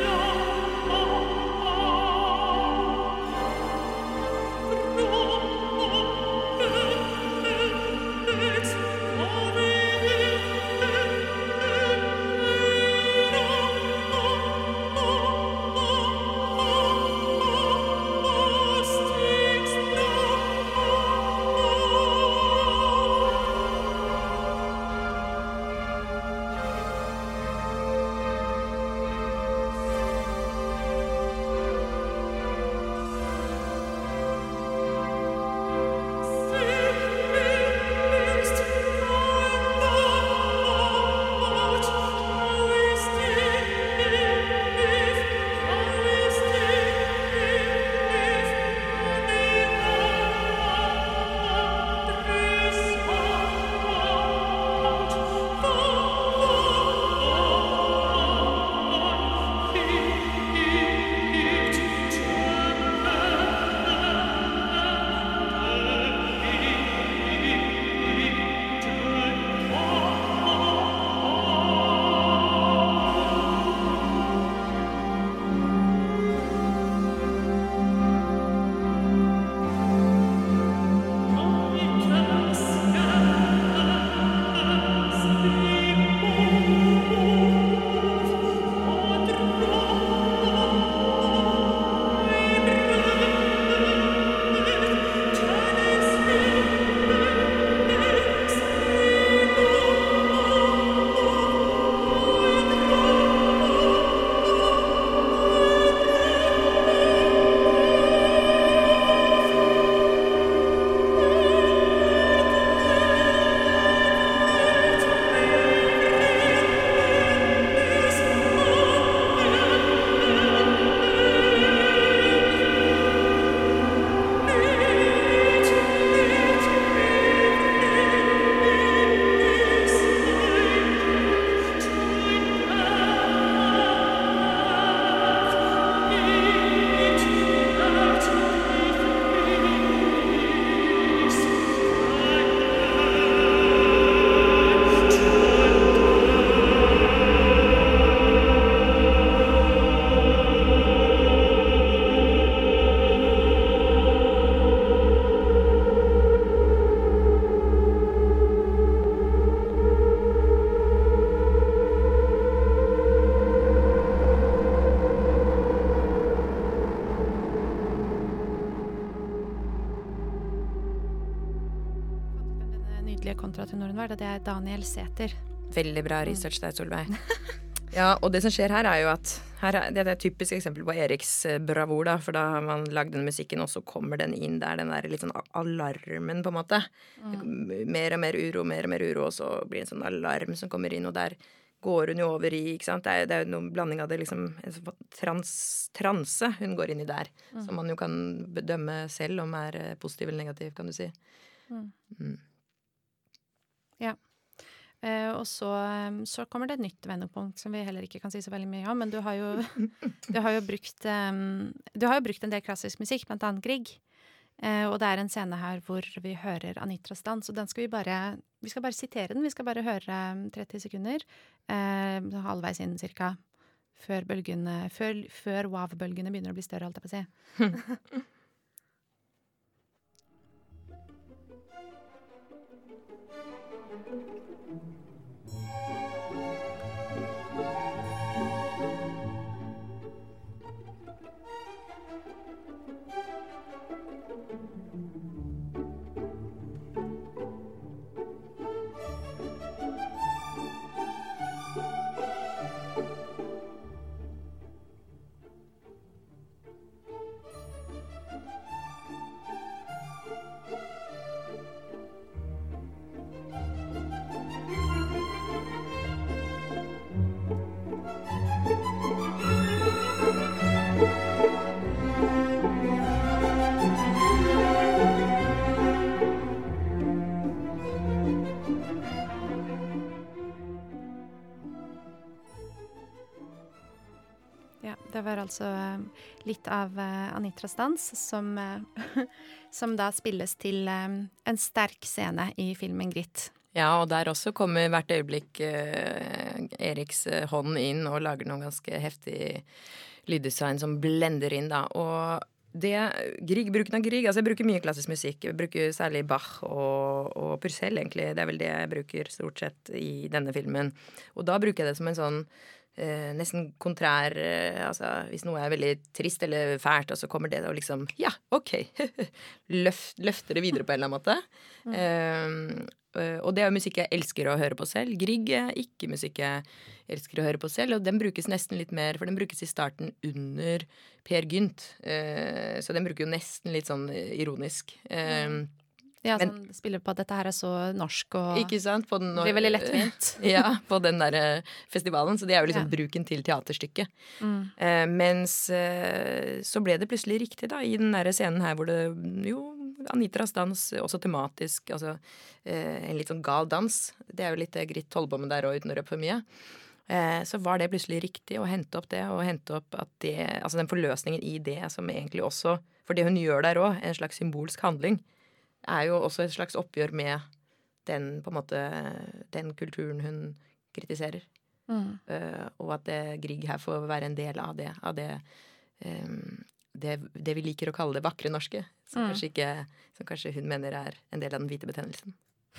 No akkurat når hun var det, det er Daniel Sæther. Veldig bra research der, Solveig. Ja, og det som skjer her er jo at her er, det er et typisk eksempel på Eriks bravur, da, for da har man lagd den musikken, og så kommer den inn der, den der litt sånn alarmen på en måte. Mm. Mer og mer uro, mer og mer uro, og så blir det en sånn alarm som kommer inn, og der går hun jo over i, ikke sant, det er, det er noen blanding av det liksom, en sånn trans, transe hun går inn i der, mm. som man jo kan bedømme selv om er positiv eller negativ, kan du si. Mm. Mm. Ja. Uh, og så, så kommer det et nytt vendepunkt som vi heller ikke kan si så veldig mye om, men du har jo, du har jo, brukt, um, du har jo brukt en del klassisk musikk, blant annet Grieg, uh, og det er en scene her hvor vi hører Anitras dans, og den skal vi bare, vi skal bare sitere den, vi skal bare høre tretti sekunder, uh, halvveis inn cirka, før bølgene, før, før wow-bølgene begynner å bli større, alt jeg på å si. Det var altså litt av Anitras dans, som, som da spilles til en sterk scene i filmen Gritt. Ja, og der også kommer hvert øyeblikk eh, Eriks hånd inn og lager noen ganske heftig lyddesign som blender inn, da. Og det, Grieg, bruken av Grieg, altså jeg bruker mye klassisk musikk. Jeg bruker særlig Bach og, og Purcell, egentlig. Det er vel det jeg bruker stort sett i denne filmen. Og da bruker jeg det som en sånn Eh, nesten kontrær, eh, altså hvis noe er veldig trist eller fælt, og så kommer det og liksom, ja, ok, Løft, løfter det videre på en eller annen måte. Mm. Eh, og det er jo musikk jeg elsker å høre på selv. Grieg er ikke musikk jeg elsker å høre på selv, og den brukes nesten litt mer, for den brukes i starten under Per Gynt, eh, så den bruker jo nesten litt sånn ironisk. Eh, mm. Ja, sånn, men, spiller på at dette her er så norsk og ikke sant? På den, blir veldig lettvint. Ja, på den der festivalen, så det er jo liksom ja. bruken til teaterstykket. Mm. Eh, mens eh, så ble det plutselig riktig da, i den der scenen her hvor det jo, Anitras dans, også tematisk, altså eh, en litt sånn gal dans, det er jo litt Gritt holder på med der og uten å røpe for mye. Eh, så var det plutselig riktig å hente opp det, og hente opp at det, altså den forløsningen i det som egentlig også, for det hun gjør der også, en slags symbolsk handling, er jo også et slags oppgjør med den, på en måte, den kulturen hun kritiserer. Mm. Uh, og at det, Grieg her får være en del av det, av det, um, det, det vi liker å kalle det vakre norske, som, mm. kanskje ikke, som kanskje hun mener er en del av den hvite betennelsen.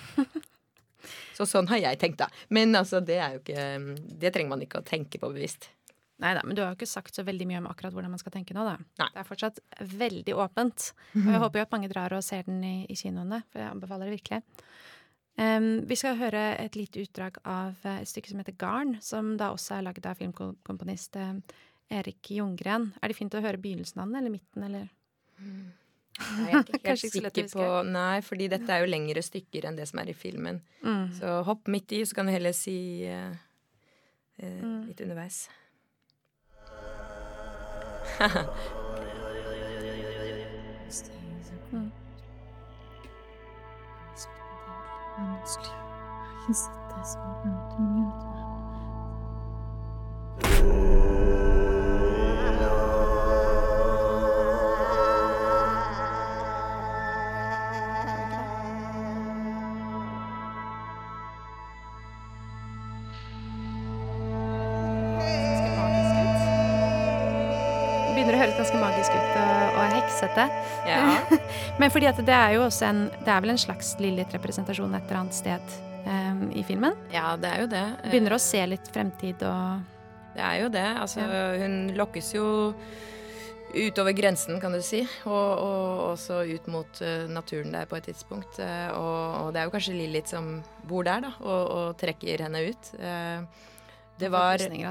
Så sånn har jeg tenkt da. Men altså, det er jo ikke, det trenger man ikke å tenke på bevisst. Neida, men du har jo ikke sagt så veldig mye om akkurat hvordan man skal tenke nå, da. Nei. Det er fortsatt veldig åpent. Og jeg håper jo at mange drar og ser den i, i kinoene, for jeg anbefaler det virkelig. Um, vi skal høre et lite utdrag av et stykke som heter Garn, som da også er laget av filmkomponist uh, Erik Ljunggren. Er det fint å høre begynnelsen av den, eller midten, eller? Mm. Nei, jeg er ikke helt sikker på, nei, fordi dette er jo lengre stykker enn det som er i filmen. Mm. Så hopp midt i, så kan du heller si uh, uh, mm. litt underveis. mm. Ganske magisk ut og, og heksete. Ja. Men fordi at det er jo også en, det er vel en slags Lilith-representasjon et eller annet sted um, i filmen. Ja, det er jo det. Begynner å se litt fremtid og... Det er jo det. Altså, ja. Hun lokkes jo utover grensen, kan du si, og, og også ut mot uh, naturen der på et tidspunkt. Uh, og, og det er jo kanskje Lilith som bor der, da, og, og trekker henne ut. Uh, det var av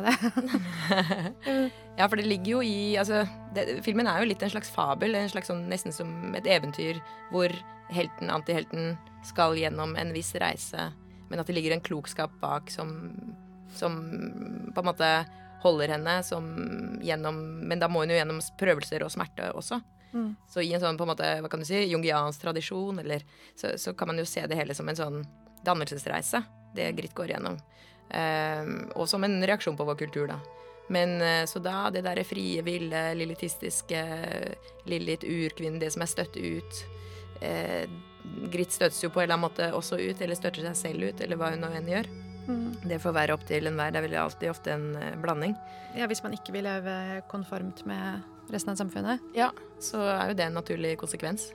det. Ja, for det ligger jo i altså, det, filmen er jo litt en slags fabel, en slags sånn, nesten som et eventyr, hvor helten, antihelten, skal gjennom en viss reise, men at det ligger en klokskap bak som, som på en måte holder henne som gjennom, men da må hun jo gjennom prøvelser og smerte også. Mm. Så i en sånn, på en måte, hva kan du si, jungiansk tradisjon, eller, så, så kan man jo se det hele som en sånn dannelsesreise, det Grit går gjennom. Um, og som en reaksjon på vår kultur, da. Men uh, så da, det der frie, ville, lilitistiske, Lilith, urkvinnen, det som er støtt ut, uh, Grit støttes jo på en eller annen måte også ut, eller støtter seg selv ut, eller hva hun nå enn gjør. Mm. Det får være opp til enhver. Det er vel alltid ofte en uh, blanding. Ja, hvis man ikke vil leve konformt med resten av samfunnet. Ja, så er jo det en naturlig konsekvens.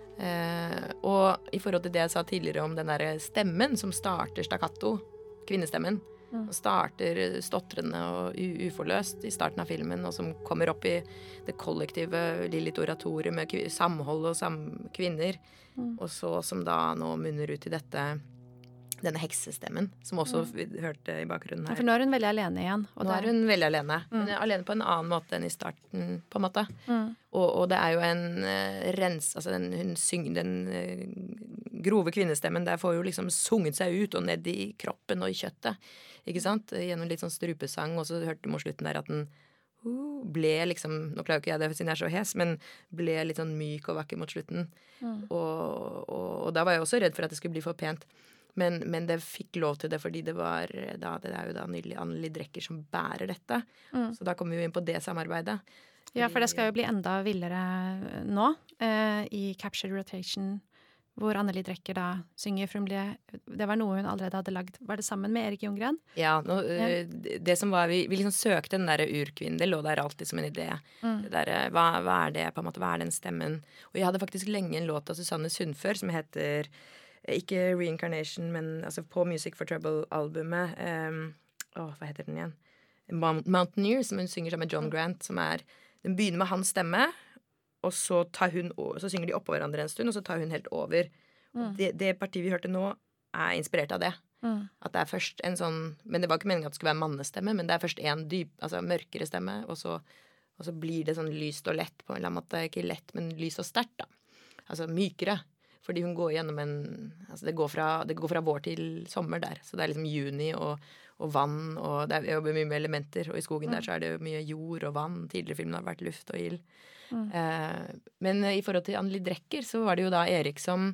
Uh, og i forhold til det jeg sa tidligere om den der stemmen som starter stakkato, kvinnestemmen, mm. og starter stotrende og uforløst i starten av filmen, og som kommer opp i det kollektive Lilith-oratoriet med samhold og sam kvinner, mm. og så som da nå munner ut i dette denne heksestemmen, som også mm. vi hørte i bakgrunnen her. Ja, for nå er hun veldig alene igjen. Og nå er hun veldig alene, mm. men alene på en annen måte enn i starten, på en måte. Mm. Og, og det er jo en uh, rens, altså den, hun synger den uh, grove kvinnestemmen, der får jo liksom sunget seg ut og ned i kroppen og i kjøttet, ikke sant? Gjennom litt sånn strupesang, og så hørte mot slutten der at den uh, ble liksom, nå klarer ikke jeg det siden jeg er så hes, men ble litt sånn myk og vakker mot slutten. Mm. Og, og, og da var jeg også redd for at det skulle bli for pent. Men, men det fikk lov til det, fordi det var da, det er jo da Anneli Drecker som bærer dette. Mm. Så da kommer vi jo inn på det samarbeidet. Ja, for det skal jo bli enda villere nå, eh, i Captured Rotation, hvor Anneli Drecker da synger, for hun ble, det var noe hun allerede hadde lagd. Var det sammen med Erik Ljunggren? Ja, nå, ja. Det som var, vi, vi liksom søkte den der urkvinnen, det lå der alltid som en idé. Mm. Det der, hva, hva er det, på en måte, hva er den stemmen? Og jeg hadde faktisk lenge en låt av Susanne Sundfør som heter ikke Reincarnation, men altså på Music for Trouble-albumet. Um, åh, hva heter den igjen? Mountaineer, som hun synger sammen med John Grant, som er, den begynner med hans stemme, og så tar hun, så synger de oppå hverandre en stund, og så tar hun helt over. Mm. Det, det partiet vi hørte nå er inspirert av det. Mm. At det er først en sånn, men det var ikke meningen at det skulle være mannestemme, men det er først en dyp, altså mørkere stemme, og så, og så blir det sånn lyst og lett på en eller annen måte, ikke lett, men lyst og sterkt da. Altså mykere. Fordi hun går gjennom en, altså det går fra, det går fra vår til sommer der, så det er liksom juni og, og vann, og det er, jeg jobber mye med elementer, og i skogen mm. der så er det mye jord og vann, tidligere i filmen har vært luft og ild. Mm. Eh, men i forhold til Anneli Drecker så var det jo da Erik som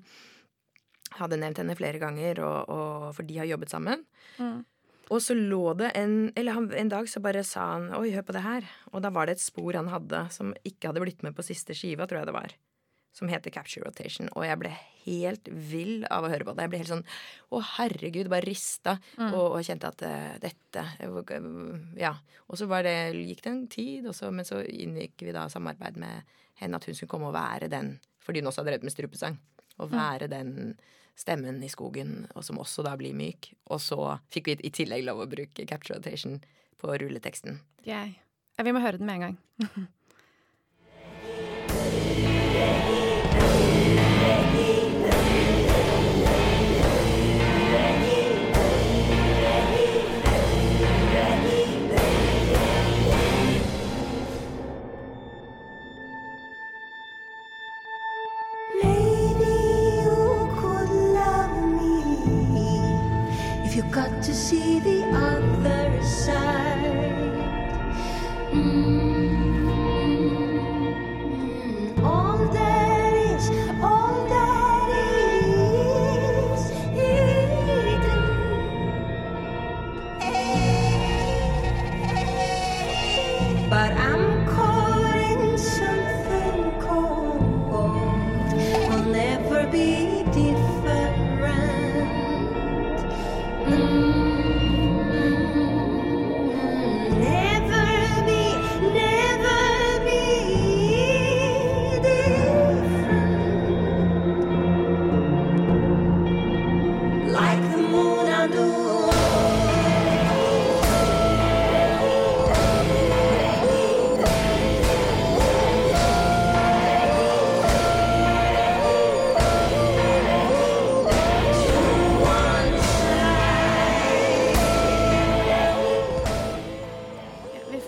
hadde nevnt henne flere ganger, og, og, for de har jobbet sammen. Mm. Og så lå det en, eller han, en dag så bare sa han, oi, hør på det her, og da var det et spor han hadde som ikke hadde blitt med på siste skiva, tror jeg det var, som heter Capture Rotation, og jeg ble helt vill av å høre på det. Jeg ble helt sånn, å herregud, bare rista, mm. og, og kjente at uh, dette, uh, ja. Og så var det, gikk det en tid, og så, men så inngikk vi da samarbeid med henne, at hun skulle komme og være den, fordi hun også hadde drevet med strupesang, og være mm. den stemmen i skogen, og som også da blir myk. Og så fikk vi i tillegg lov å bruke Capture Rotation på rulleteksten. Yeah. Ja, vi må høre den med en gang. Got to see the other side. Mm-hmm. All that is, all that is hidden. But I'm caught in something cold. I'll never be different.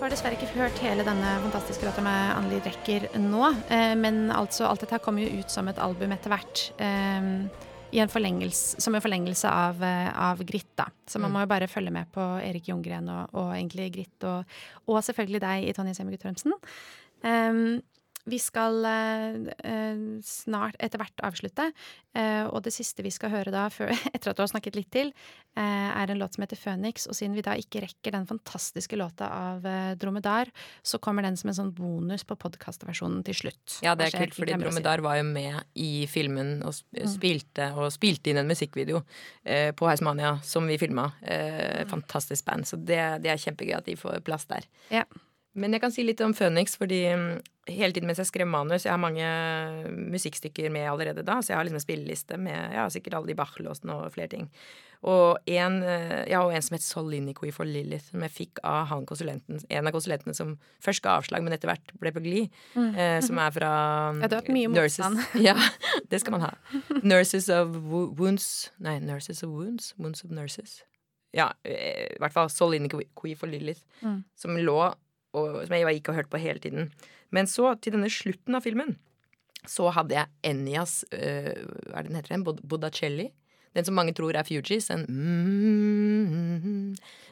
får dessverre ikke hørt hele denne fantastiske låta med Anneli Drecker nå, eh, men altså alt dette kommer jo ut som et album etter hvert, eh, i en forlengelse, som en forlengelse av, eh, av Gritt da. Så man må jo bare følge med på Erik Ljunggren og, og egentlig Gritt, og, og selvfølgelig deg i Tonje Semi Guttormsen. Um, Vi skal eh, snart etter hvert avslutte, eh, og det siste vi skal høre da, før, etter at du har snakket litt til, eh, er en låt som heter Phoenix, og siden vi da ikke rekker den fantastiske låta av eh, Dromedar, så kommer den som en sånn bonus på podcastversjonen til slutt. Ja, det er Kanskje kult, fordi jeg glemmer å si Dromedar var jo med i filmen og sp- spilte, og spilte inn en musikkvideo eh, på Heismania, som vi filmet. Eh, fantastisk band, så det, det er kjempegøy at de får plass der. Ja. Men jeg kan si litt om Phoenix, fordi mm, hele tiden mens jeg skrev manus, jeg har mange musikkstykker med allerede da, så jeg har liksom en spilleliste med, ja, sikkert alle de Bach-låsene og flere ting. Og en, eh, ja, og en som het Soliloquy for Lilith, som jeg fikk av han konsulenten, en av konsulentene som først ga avslag, men etter hvert ble på glid, eh, som er fra Ja, du har hatt mye Nurses. motstand. Ja, det skal man ha. Nurses of Wo- Wounds, nei, Nurses of Wounds, Wounds of Nurses. Ja, eh, i hvert fall Soliloquy for Lilith, Mm. som lå og, som jeg gikk og hørte på hele tiden. Men så, til denne slutten av filmen, så hadde jeg Ennias, øh, hva er det den heter den? Bod- Botticelli. Den som mange tror er Fugees. En mm,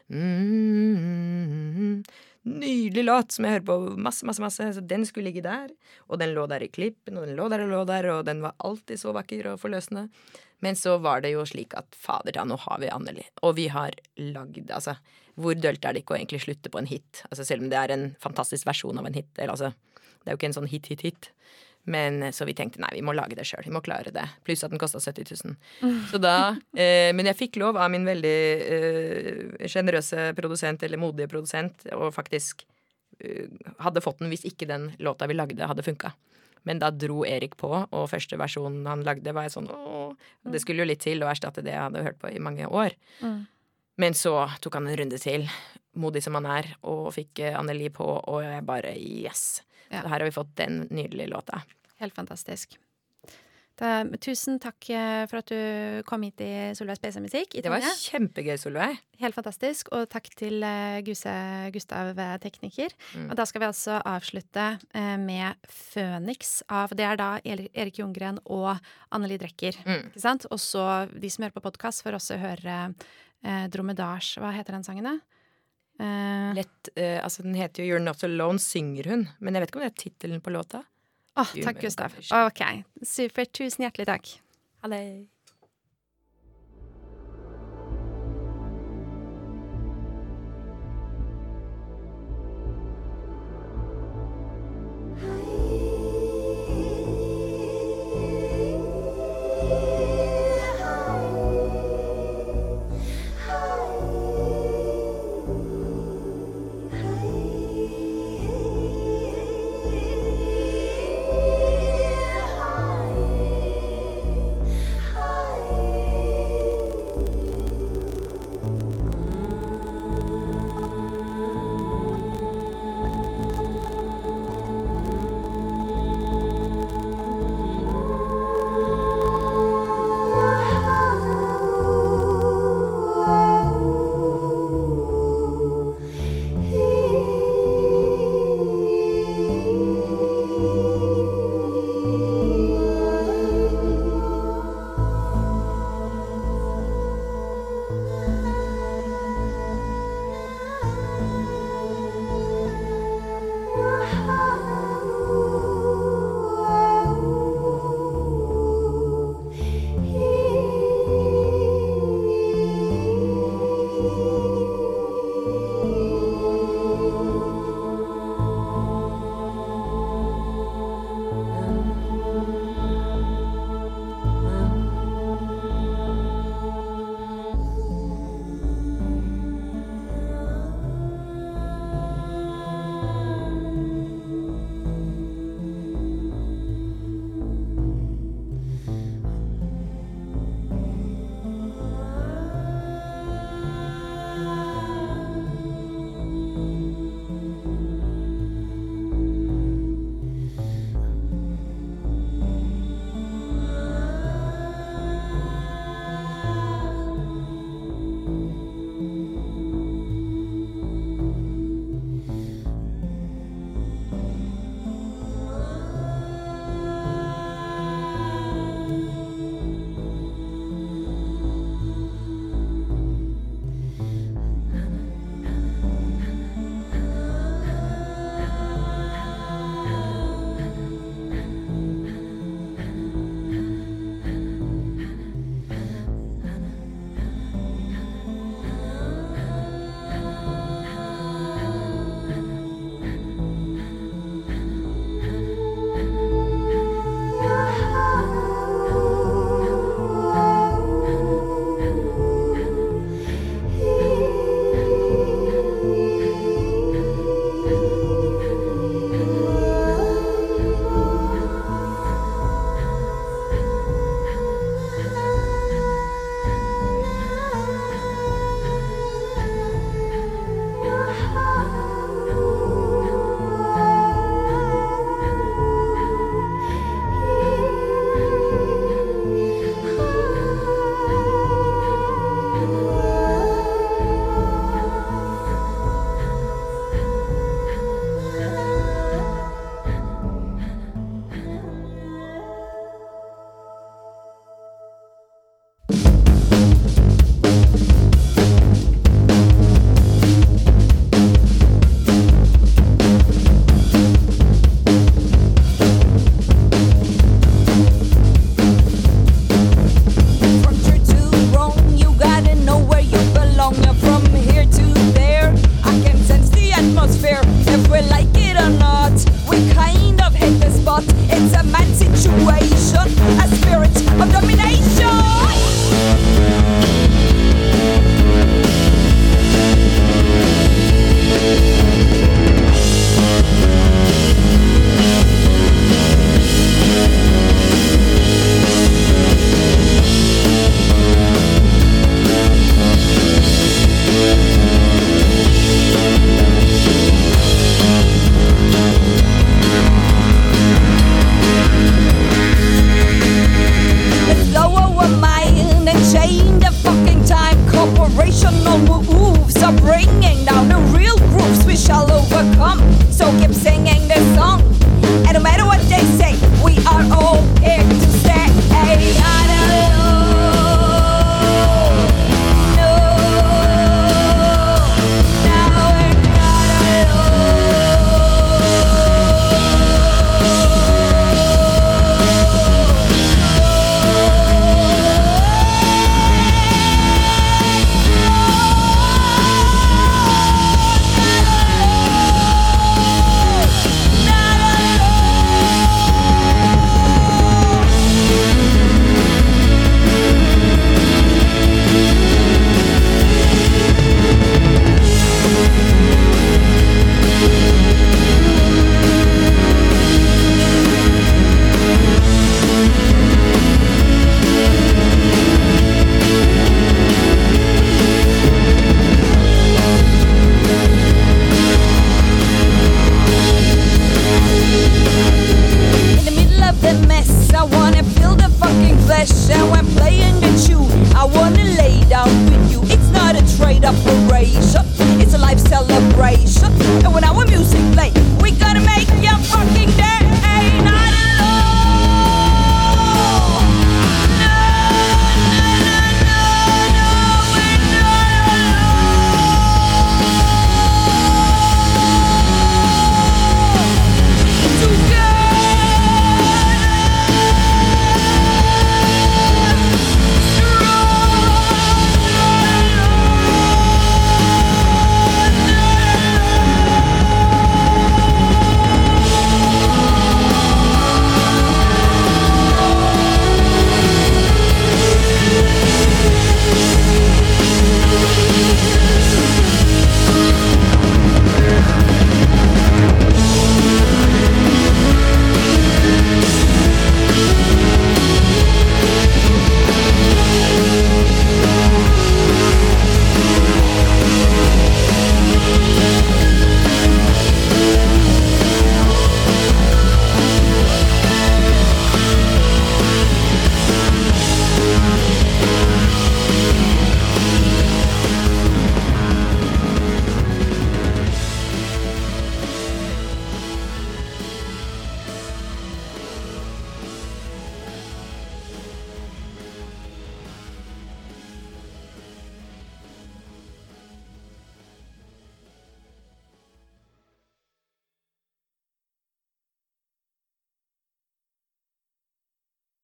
mm, nydelig låt som jeg hører på masse, masse, masse. Så den skulle ligge der, og den lå der i klippen, og den lå der og lå der, og den var alltid så vakker og forløsende. Men så var det jo slik at fader, da, nå har vi Anneli. Og vi har lagd, altså, hvor dølt er det ikke å egentlig slutte på en hit? Altså, selv om det er en fantastisk versjon av en hit, eller altså, det er jo ikke en sånn hit, hit, hit. Men så vi tenkte, nei, vi må lage det selv, vi må klare det. Pluss at den kostet sytti tusen. Så da, eh, men jeg fikk lov av min veldig eh, generøse produsent, eller modige produsent, og faktisk eh, hadde fått den hvis ikke den låta vi lagde hadde funket. Men da dro Erik på, og første versjonen han lagde var jeg sånn, åh, det skulle jo litt til å erstatte det jeg hadde hørt på i mange år. Mm. Men så tok han en runde til, modig som han er, og fikk eh, Anneli på, og jeg bare, yes. Ja. Så her har vi fått den nydelige låta. Helt fantastisk. Da, tusen takk eh, for at du kom hit i Solveig Spesa Musikk. I Det var Tonje. kjempegøy, Solveig. Helt fantastisk. Og takk til eh, Guse Gustav, eh, tekniker. Mm. Og da skal vi altså avslutte eh, med Phoenix av, det er da El- Erik Ljunggren og Anneli Drecker. Mm. Ikke sant? Og så de som hører på podcast får også høre eh, Dromedars, hva heter den sangen da? Eh, Lett, eh, altså den heter jo You're Not Alone, synger hun. Men jeg vet ikke om det er titelen på låta. Åh, Jo, takk men Gustav. kanskje. Ok, super. Tusen hjertelig takk. Ha det.